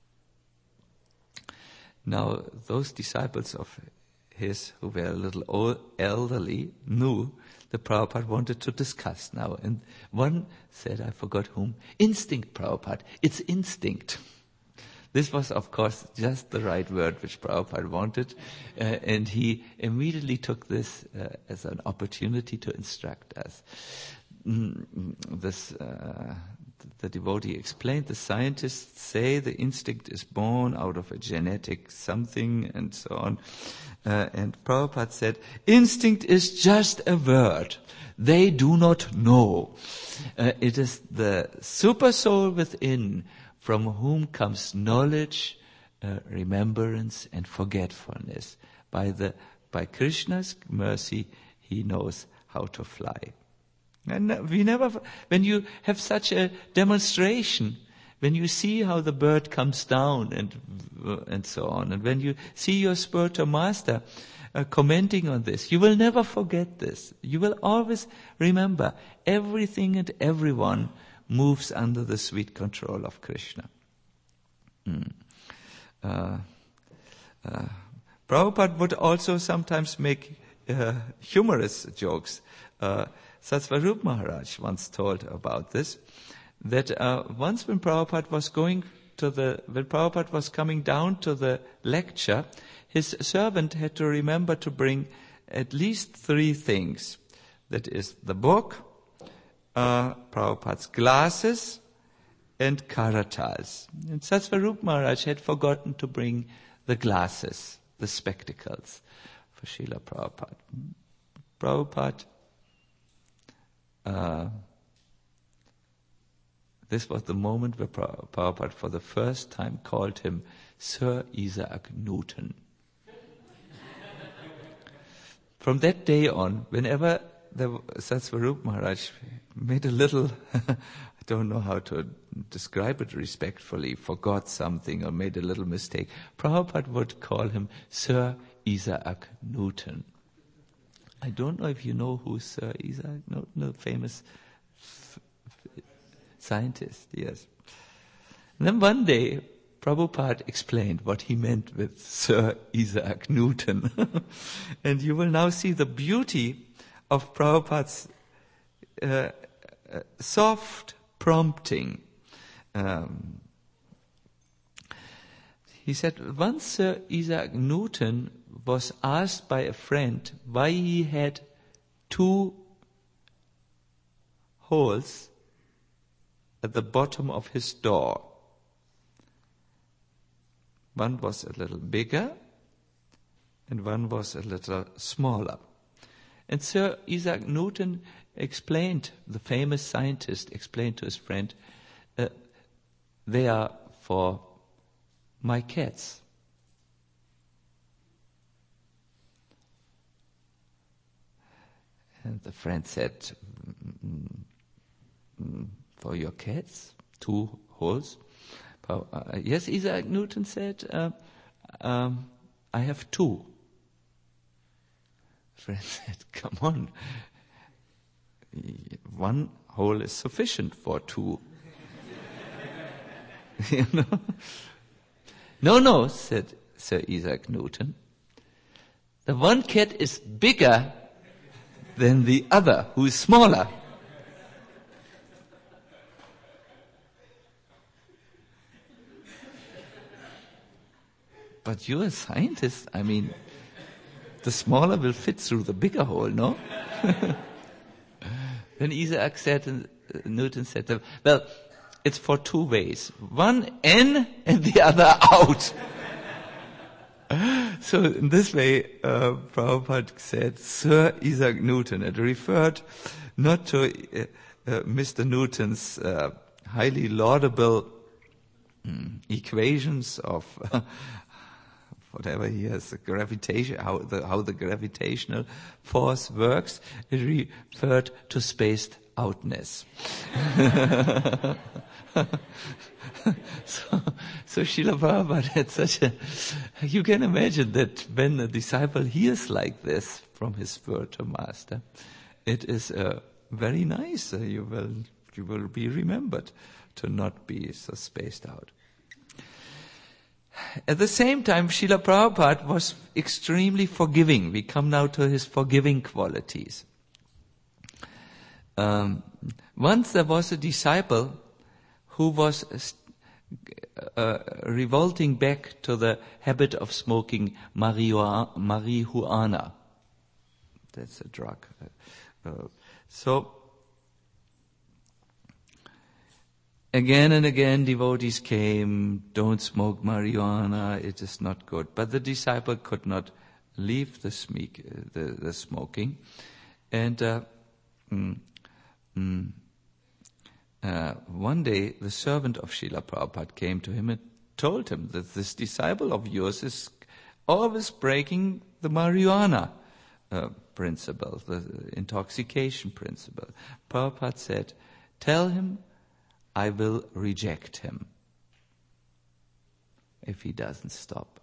Now, those disciples of his who were a little old, elderly knew that Prabhupada wanted to discuss now. And one said, I forgot whom, instinct, Prabhupada. It's instinct. This was, of course, just the right word which Prabhupada wanted. Uh, and he immediately took this uh, as an opportunity to instruct us. Mm, this... Uh, The devotee explained, the scientists say the instinct is born out of a genetic something and so on. Uh, and Prabhupada said, instinct is just a word. They do not know. Uh, it is the super soul within from whom comes knowledge, uh, remembrance and forgetfulness. By the by Krishna's mercy, he knows how to fly. And we never, when you have such a demonstration, when you see how the bird comes down and and so on, and when you see your spiritual master uh, commenting on this, you will never forget this. You will always remember everything and everyone moves under the sweet control of Krishna. Mm. Uh, uh, Prabhupada would also sometimes make uh, humorous jokes. Uh, Satsvarup Maharaj once told about this, that uh, once when Prabhupada was going to the, when Prabhupada was coming down to the lecture, his servant had to remember to bring at least three things. That is the book, uh, Prabhupada's glasses, and karatals. And Satsvarup Maharaj had forgotten to bring the glasses, the spectacles, for Srila Prabhupada. Prabhupada Uh, this was the moment where Prabhupada for the first time called him Sir Isaac Newton. From that day on, whenever the Satsvarup Maharaj made a little, I don't know how to describe it respectfully, forgot something or made a little mistake, Prabhupada would call him Sir Isaac Newton. I don't know if you know who Sir Isaac Newton, the famous f- f- scientist, yes. And then one day, Prabhupada explained what he meant with Sir Isaac Newton. And you will now see the beauty of Prabhupada's uh, uh, soft prompting. Um, he said, once Sir Isaac Newton was asked by a friend why he had two holes at the bottom of his door. One was a little bigger and one was a little smaller. And Sir Isaac Newton explained, the famous scientist explained to his friend, uh, they are for my cats. And the friend said, mm, mm, for your cats? Two holes? Uh, yes, Isaac Newton said, uh, um, I have two. The friend said, come on. One hole is sufficient for two. You know? No, no, said Sir Isaac Newton. The one cat is bigger than the other, who is smaller. But you're a scientist. I mean, the smaller will fit through the bigger hole, no? Then Isaac said, and Newton said, well, it's for two ways. One in and the other out. So in this way, uh, Prabhupada said, Sir Isaac Newton. It referred not to uh, uh, Mister Newton's uh, highly laudable um, equations of uh, whatever he has, the gravitation, how the, how the gravitational force works. It referred to spaced outness. so, so Srila Prabhupada had such a, you can imagine that when a disciple hears like this from his spiritual master, it is uh, very nice. Uh, you will, you will be remembered to not be so spaced out. At the same time, Srila Prabhupada was extremely forgiving. We come now to his forgiving qualities. Um, once there was a disciple who was uh, revolting back to the habit of smoking marijuana. That's a drug. Uh, so, again and again devotees came, don't smoke marijuana, it is not good. But the disciple could not leave the, smeak, the, the smoking. And uh, mm, mm, uh, one day the servant of Srila Prabhupada came to him and told him that this disciple of yours is always breaking the marijuana uh, principle, the intoxication principle. Prabhupada said, tell him I will reject him if he doesn't stop.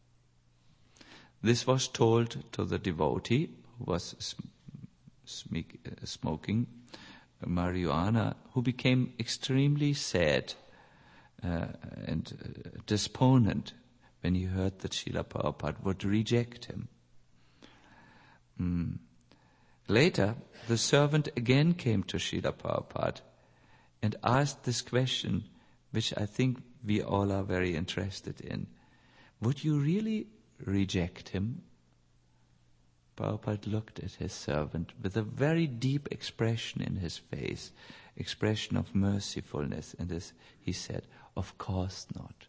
This was told to the devotee who was sm- smoking marijuana, who became extremely sad uh, and uh, despondent when he heard that Srila Prabhupada would reject him. Mm. Later, the servant again came to Srila Prabhupada and asked this question, which I think we all are very interested in. Would you really reject him? Prabhupada looked at his servant with a very deep expression in his face, expression of mercifulness, and this, he said, of course not.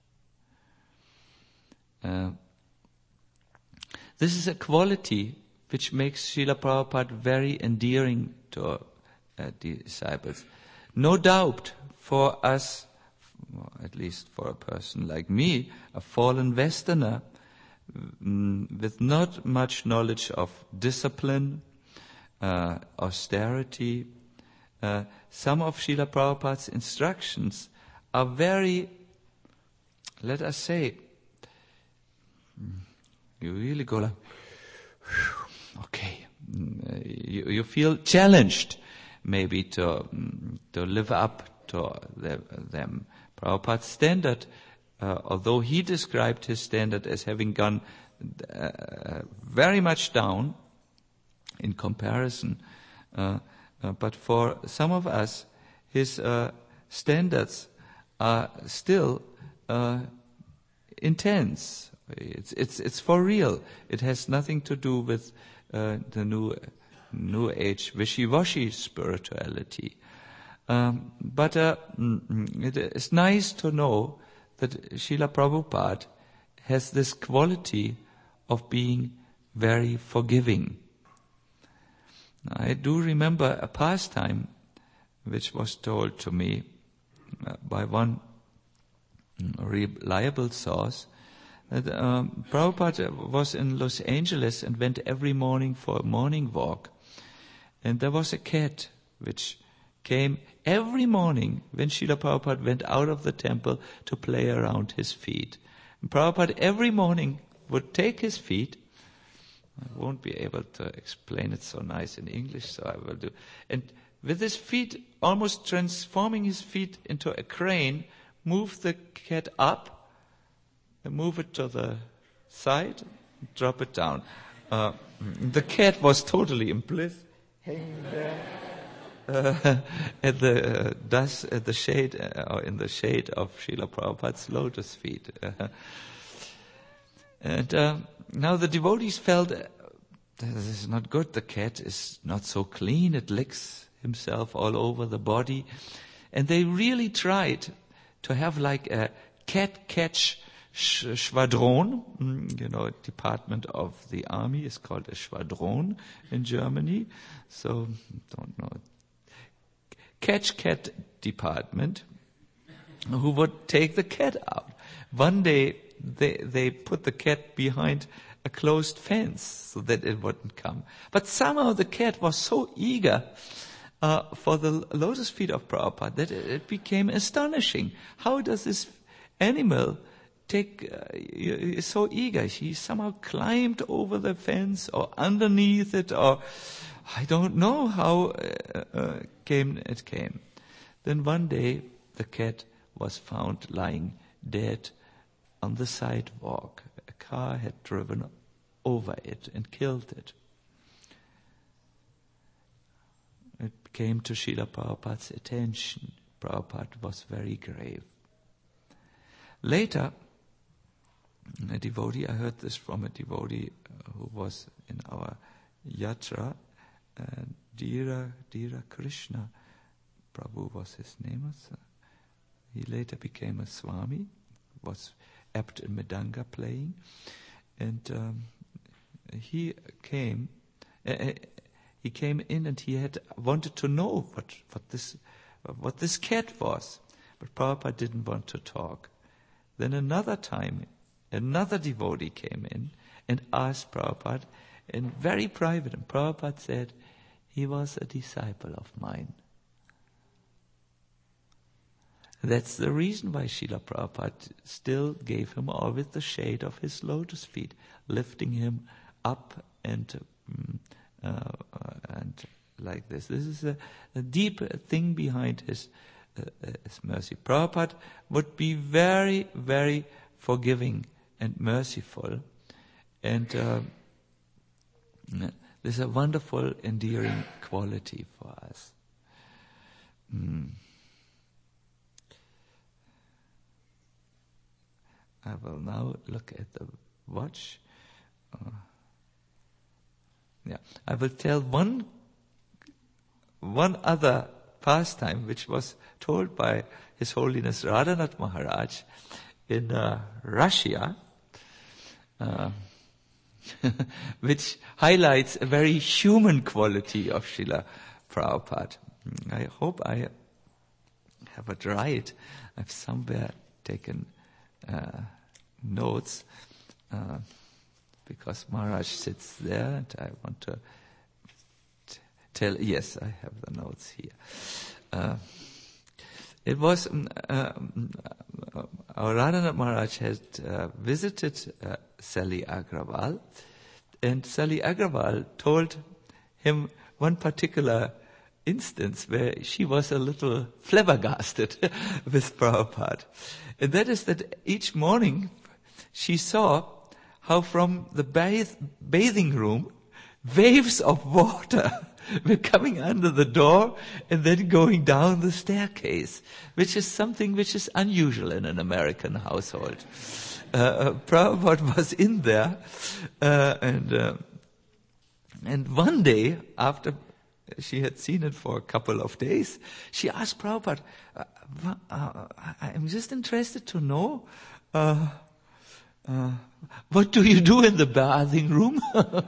Uh, this is a quality which makes Srila Prabhupada very endearing to uh, disciples. No doubt for us, well, at least for a person like me, a fallen Westerner, mm, with not much knowledge of discipline, uh, austerity, uh, some of Srila Prabhupada's instructions are very, let us say, you really go like, okay, you, you feel challenged maybe to to live up to the, them. Prabhupada's standard, uh, although he described his standard as having gone uh, very much down in comparison, uh, uh, but for some of us, his uh, standards are still uh, intense. It's it's it's for real. It has nothing to do with uh, the new new age wishy-washy spirituality. Um, but uh, it is nice to know that Srila Prabhupada has this quality of being very forgiving. I do remember a pastime which was told to me uh, by one reliable source, that um, Prabhupada was in Los Angeles and went every morning for a morning walk. And there was a cat which came every morning when Srila Prabhupada went out of the temple to play around his feet. And Prabhupada every morning would take his feet. I won't be able to explain it so nice in English, so I will do. And with his feet, almost transforming his feet into a crane, move the cat up, and move it to the side, drop it down. Uh, the cat was totally in bliss, hanging there uh, at the uh, dust, at the shade, uh, or in the shade of Srila Prabhupada's lotus feet. Uh, and uh, now the devotees felt uh, this is not good. The cat is not so clean; it licks himself all over the body, and they really tried to have like a cat catch Schwadron, you know, department of the army is called a Schwadron in Germany. So, don't know. Catch cat department who would take the cat out. One day they, they put the cat behind a closed fence so that it wouldn't come. But somehow the cat was so eager uh, for the lotus feet of Prabhupada that it, it became astonishing. How does this animal take, uh, is so eager? He somehow climbed over the fence or underneath it, or I don't know how uh, uh, came it came. Then one day the cat was found lying dead on the sidewalk. A car had driven over it and killed it. It came to Srila Prabhupada's attention. Prabhupada was very grave. Later, a devotee, I heard this from a devotee who was in our yatra, uh, Dhira, Dhira Krishna Prabhu was his name. Also. He later became a Swami, was apt in Mridanga playing, and um, he came, uh, he came in and he had wanted to know what, what this, what this cat was, but Prabhupada didn't want to talk. Then another time, another devotee came in and asked Prabhupada, in very private, and Prabhupada said, he was a disciple of mine. That's the reason why Srila Prabhupada still gave him always the shade of his lotus feet, lifting him up and um, uh, and like this. This is a, a deep thing behind his, uh, his mercy. Prabhupada would be very, very forgiving and merciful, and uh, this is a wonderful, endearing quality for us. Mm. I will now look at the watch. Uh, yeah, I will tell one one other pastime which was told by His Holiness Radhanath Maharaj in uh, Russia, uh, which highlights a very human quality of Srila Prabhupada. I hope I have it right. I've somewhere taken uh, notes, uh, because Maharaj sits there, and I want to t- tell, yes, I have the notes here. Uh, it was, um, uh, our Radhanath Maharaj had uh, visited uh, Sally Agrawal, and Sally Agrawal told him one particular instance where she was a little flabbergasted with Prabhupada. And that is that each morning she saw how from the bath, bathing room waves of water were coming under the door and then going down the staircase, which is something which is unusual in an American household. Uh, Prabhupada was in there, uh, and uh, and one day, after she had seen it for a couple of days, she asked Prabhupada, uh, uh, I'm just interested to know, uh, uh, what do you do in the bathing room?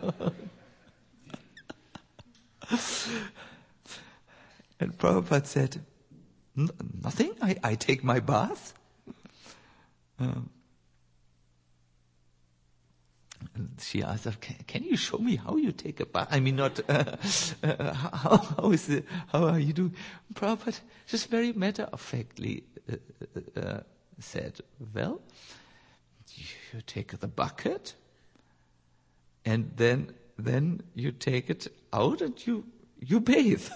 And Prabhupada said, nothing, I, I take my bath. Um, And she asked her, can, can you show me how you take a bath? I mean, not, uh, uh, how, how is it, how are you doing? Prabhupada just very matter-of-factly uh, uh, said, well, you take the bucket, and then, then you take it out and you, you bathe.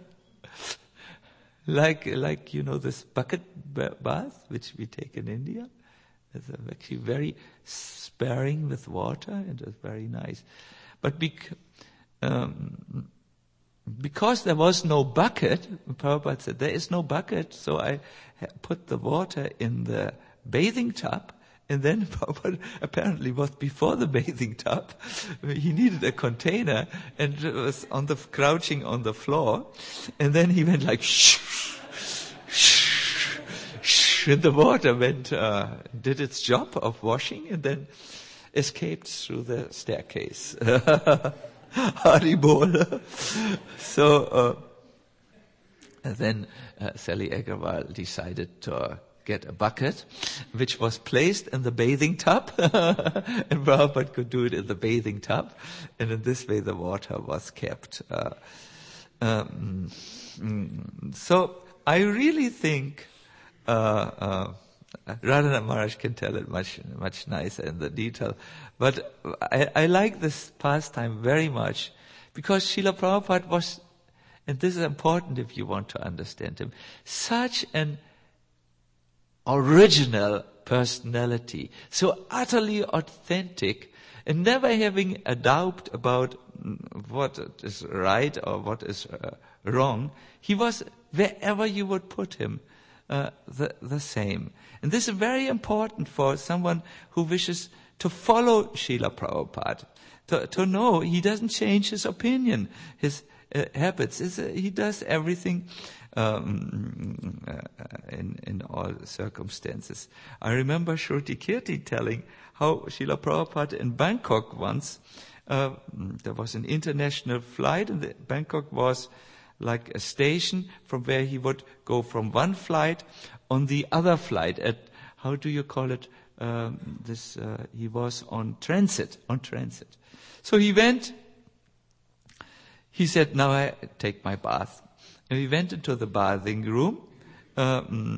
like, like, you know, this bucket bath, which we take in India. It's actually very sparing with water, and it's very nice. But bec- um, because there was no bucket, Prabhupada said, there is no bucket, so I put the water in the bathing tub, and then Prabhupada apparently was before the bathing tub. He needed a container, and was on the crouching on the floor, and then he went like, shh, shh, and the water went, uh, did its job of washing, and then escaped through the staircase. Haribol. So uh, and then uh, Sally Agrawal decided to get a bucket, which was placed in the bathing tub, and Prabhupada could do it in the bathing tub, and in this way the water was kept. Uh, um, so I really think Uh, uh, Radhanath Maharaj can tell it much, much nicer in the detail. But I, I like this pastime very much because Srila Prabhupada was, and this is important if you want to understand him, such an original personality, so utterly authentic, and never having a doubt about what is right or what is uh, wrong. He was, wherever you would put him, Uh, the, the same. And this is very important for someone who wishes to follow Srila Prabhupada, to, to know he doesn't change his opinion, his uh, habits. It's, uh, he does everything um, uh, in, in all circumstances. I remember Shruti Kirti telling how Srila Prabhupada in Bangkok once, uh, there was an international flight, and the, Bangkok was like a station from where he would go from one flight on the other flight at, how do you call it, um, this uh, he was on transit, on transit. So he went, he said, now I take my bath. And he went into the bathing room, uh,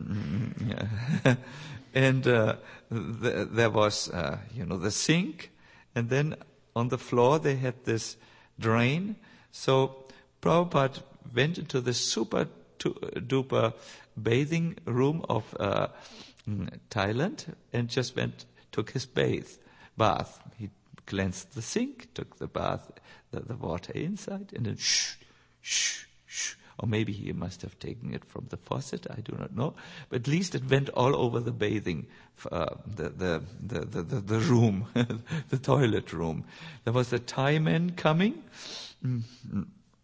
and uh, th- there was, uh, you know, the sink, and then on the floor they had this drain. So Prabhupada went into the super duper bathing room of uh, Thailand and just went, took his bath, bath. He cleansed the sink, took the bath, the, the water inside, and then shh, shh, shh. Or maybe he must have taken it from the faucet, I do not know. But at least it went all over the bathing, uh, the, the, the, the, the, the room, the toilet room. There was a Thai man coming. Mm-hmm.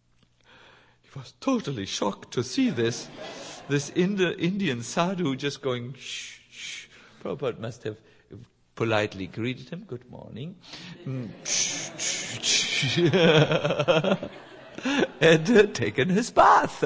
He was totally shocked to see this, this Indi- Indian sadhu just going, shh, shh. Prabhupada must have politely greeted him, good morning. Mm, shh, shh, shh. And uh, taken his bath.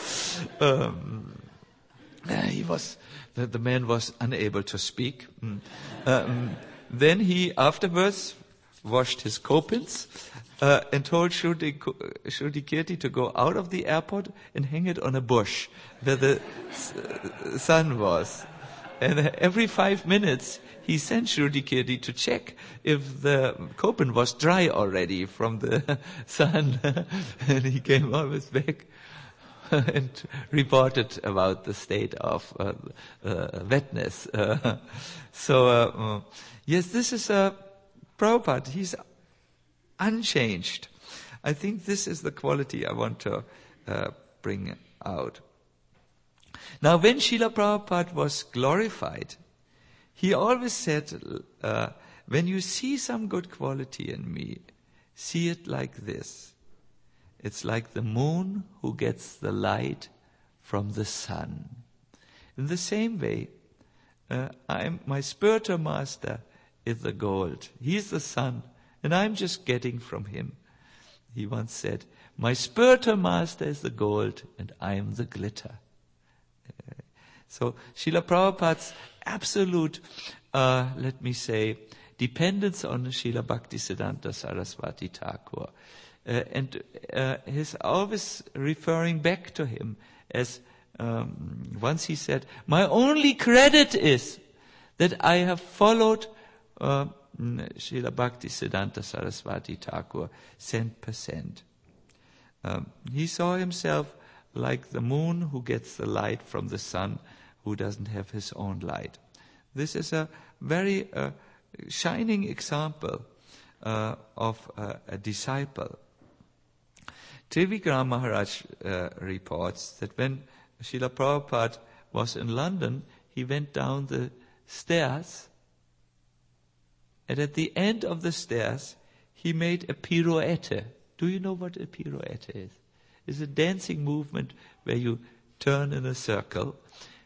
um, he was, the, the man was unable to speak. Mm. Um, then he afterwards washed his kopins uh, and told Shruti, Shruti Kirti to go out of the airport and hang it on a bush where the s- sun was. And every five minutes he sent Shruti Kirti to check if the kopin was dry already from the sun. And he came always back and reported about the state of uh, uh, wetness. Uh, so, uh, yes, this is a Prabhupada. He's unchanged. I think this is the quality I want to uh, bring out. Now, when Srila Prabhupada was glorified, he always said, uh, when you see some good quality in me, see it like this. It's like the moon who gets the light from the sun. In the same way, uh, I'm, my spiritual master is the gold. He's the sun, and I'm just getting from him. He once said, my spiritual master is the gold, and I'm the glitter. Uh, so, Srila Prabhupada's absolute, uh, let me say, dependence on Srila Bhaktisiddhanta Saraswati Thakur. Uh, and uh, he's always referring back to him as, um, once he said, my only credit is that I have followed uh, Srila Bhaktisiddhanta Saraswati Thakur cent percent. Um, he saw himself like the moon who gets the light from the sun, who doesn't have his own light. This is a very uh, shining example uh, of uh, a disciple. Trivikram Maharaj uh, reports that when Srila Prabhupada was in London, he went down the stairs, and at the end of the stairs, he made a pirouette. Do you know what a pirouette is? It's a dancing movement where you turn in a circle.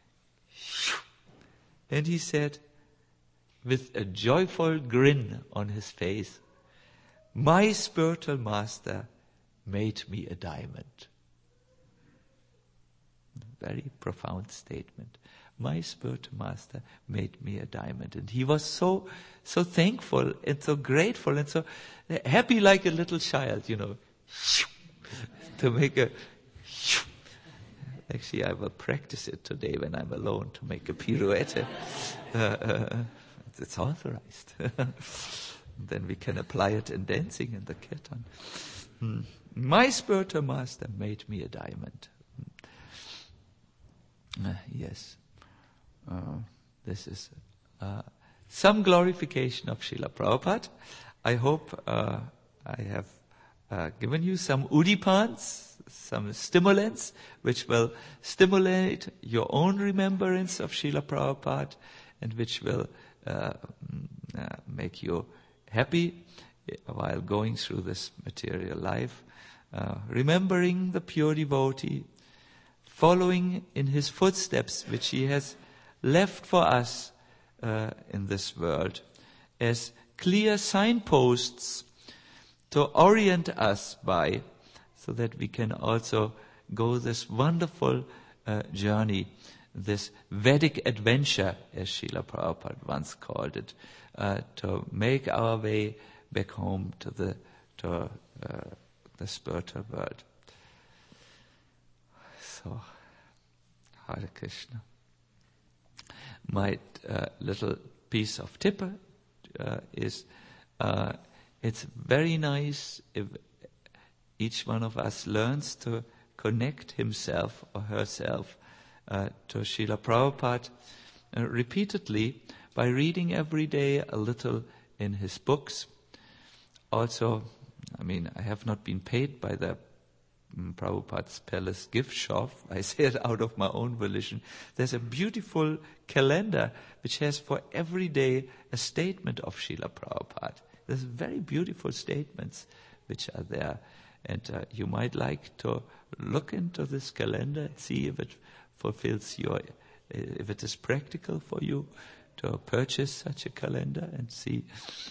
And he said, with a joyful grin on his face, my spiritual master made me a diamond. Very profound statement. My spiritual master made me a diamond. And he was so, so thankful and so grateful and so happy like a little child, you know, to make a... Actually, I will practice it today when I'm alone to make a pirouette. Uh, uh, it's authorized. Then we can apply it in dancing in the kirtan. Hmm. My spiritual master made me a diamond. Uh, yes. Uh, this is uh, some glorification of Srila Prabhupada. I hope uh, I have uh, given you some udipans, some stimulants, which will stimulate your own remembrance of Srila Prabhupada and which will uh, uh, make you happy while going through this material life, uh, remembering the pure devotee, following in his footsteps, which he has left for us uh, in this world, as clear signposts to orient us by, so that we can also go this wonderful uh, journey this Vedic adventure, as Srila Prabhupada once called it, uh, to make our way back home to the to uh, the spiritual world. So, Hare Krishna. My uh, little piece of tip uh, is uh, it's very nice if each one of us learns to connect himself or herself uh, to Srila Prabhupada uh, repeatedly by reading every day a little in his books. Also, I mean, I have not been paid by the um, Prabhupada's Palace gift shop. I say it out of my own volition. There's a beautiful calendar which has for every day a statement of Srila Prabhupada. There's very beautiful statements which are there. And uh, you might like to look into this calendar and see if it fulfills your, if it is practical for you to purchase such a calendar and see.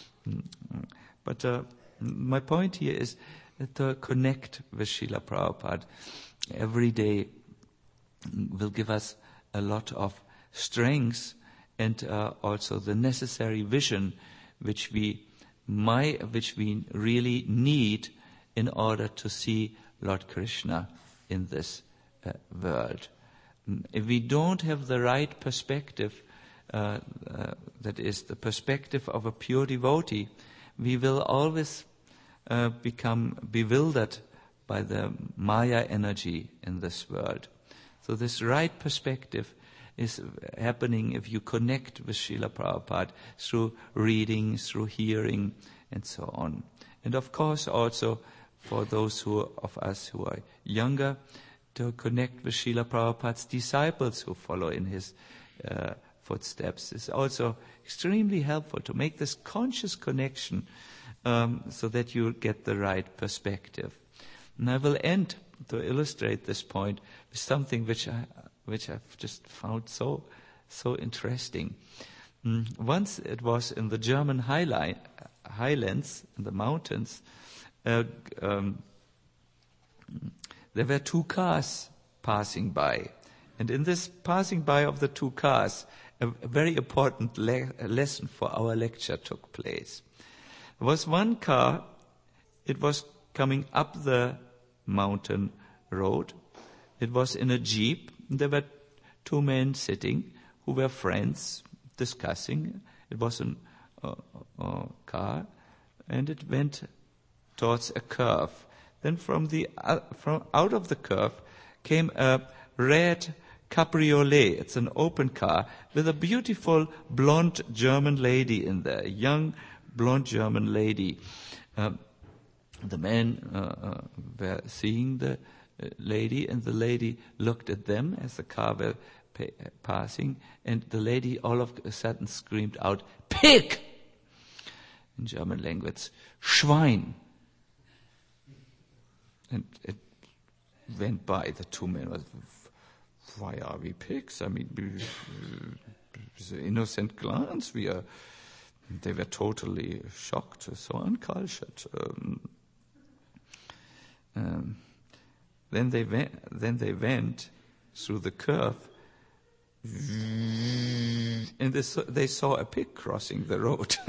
But uh, my point here is to connect with Srila Prabhupada every day will give us a lot of strength and uh, also the necessary vision which we my, which we really need in order to see Lord Krishna in this uh, world. If we don't have the right perspective, uh, uh, that is the perspective of a pure devotee, we will always uh, become bewildered by the Maya energy in this world. So this right perspective is happening if you connect with Srila Prabhupada through reading, through hearing, and so on. And of course also for those who of us who are younger, to connect with Srila Prabhupada's disciples who follow in his uh, footsteps is also extremely helpful to make this conscious connection um, so that you get the right perspective. And I will end to illustrate this point with something which I which I've just found so so interesting. Mm, once it was in the German highline, highlands, in the mountains, uh, um, there were two cars passing by. And in this passing by of the two cars, a, a very important le- lesson for our lecture took place. There was one car, it was coming up the mountain road. It was in a jeep. There were two men sitting who were friends discussing. It was a uh, uh, car, and it went towards a curve. Then from the uh, from out of the curve came a red cabriolet. It's an open car with a beautiful blonde German lady in there, a young blonde German lady. Um, the men uh, uh, were seeing the lady, and the lady looked at them as the car were pa- passing, and the lady all of a sudden screamed out, "Pig!" in German language, "Schwein!" And it went by. The two men was, "Why are we pigs? I mean, it's an innocent glance. We are." They were totally shocked, so uncultured. Um, um, Then they went, then they went through the curve, and they saw, they saw a pig crossing the road.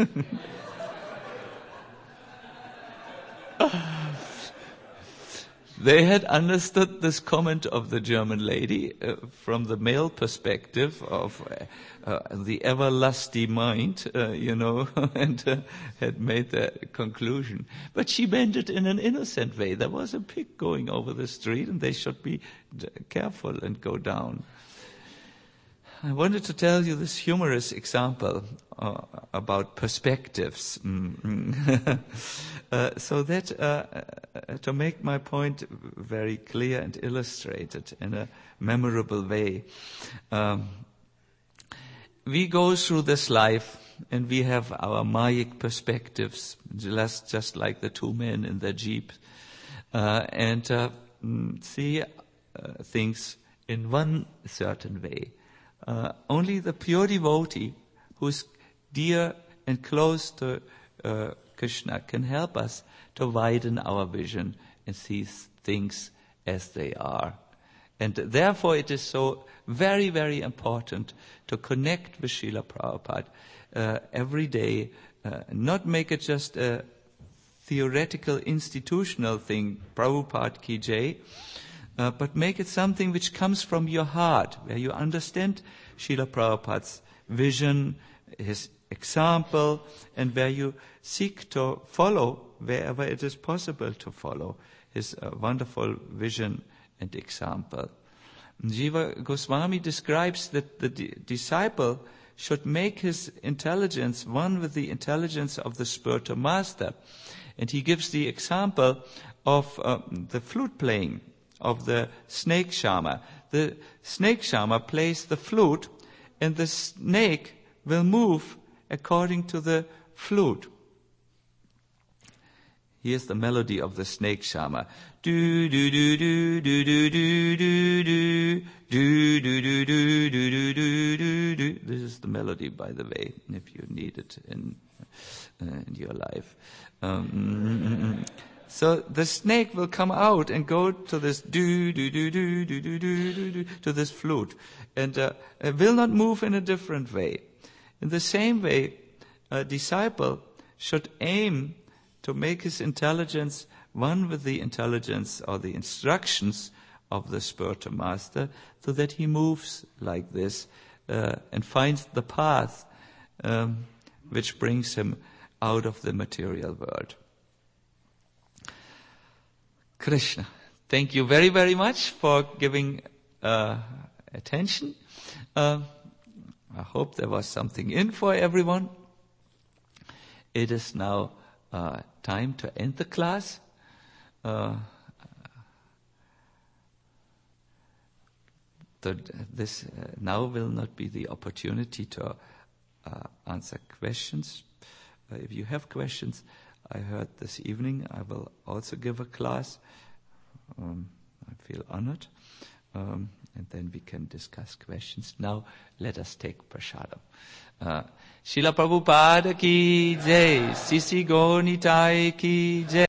They had understood this comment of the German lady uh, from the male perspective of uh, uh, the ever-lusty mind, uh, you know, and uh, had made the conclusion. But she meant it in an innocent way. There was a pig going over the street, and they should be careful and go down. I wanted to tell you this humorous example uh, about perspectives, mm. uh, so that uh, to make my point very clear and illustrated in a memorable way. Um, we go through this life and we have our Mayic perspectives, just, just like the two men in the jeep, uh, and uh, see uh, things in one certain way. Uh, only the pure devotee who's dear and close to uh, Krishna can help us to widen our vision and see things as they are. And therefore it is so very, very important to connect with Srila Prabhupada uh, every day, uh, not make it just a theoretical, institutional thing, Prabhupada ki jai, uh, but make it something which comes from your heart, where you understand Srila Prabhupada's vision, his example, and where you seek to follow wherever it is possible to follow his uh, wonderful vision and example. Jiva Goswami describes that the di- disciple should make his intelligence one with the intelligence of the spiritual master. And he gives the example of uh, the flute playing of the snake charmer. The snake charmer plays the flute, and the snake will move according to the flute. Here's the melody of the snake charmer. Do do do do do do do do do do do do do do do do do. This is the melody, by the way, if you need it in uh, in your life. Um, so the snake will come out and go to this do do do do do do do do to this flute, and uh, it will not move in a different way. In the same way, a disciple should aim to make his intelligence one with the intelligence or the instructions of the spiritual master, so that he moves like this uh, and finds the path um, which brings him out of the material world. Krishna, thank you very, very much for giving uh, attention. Uh, I hope there was something in for everyone. It is now uh, time to end the class. Uh, the, this uh, now will not be the opportunity to uh, answer questions. Uh, if you have questions, I heard this evening I will also give a class. Um, I feel honored. Um, and then we can discuss questions. Now let us take prasadam. Uh, Srila Prabhupada ki jai, Sisi Gaura Nitai ki jai.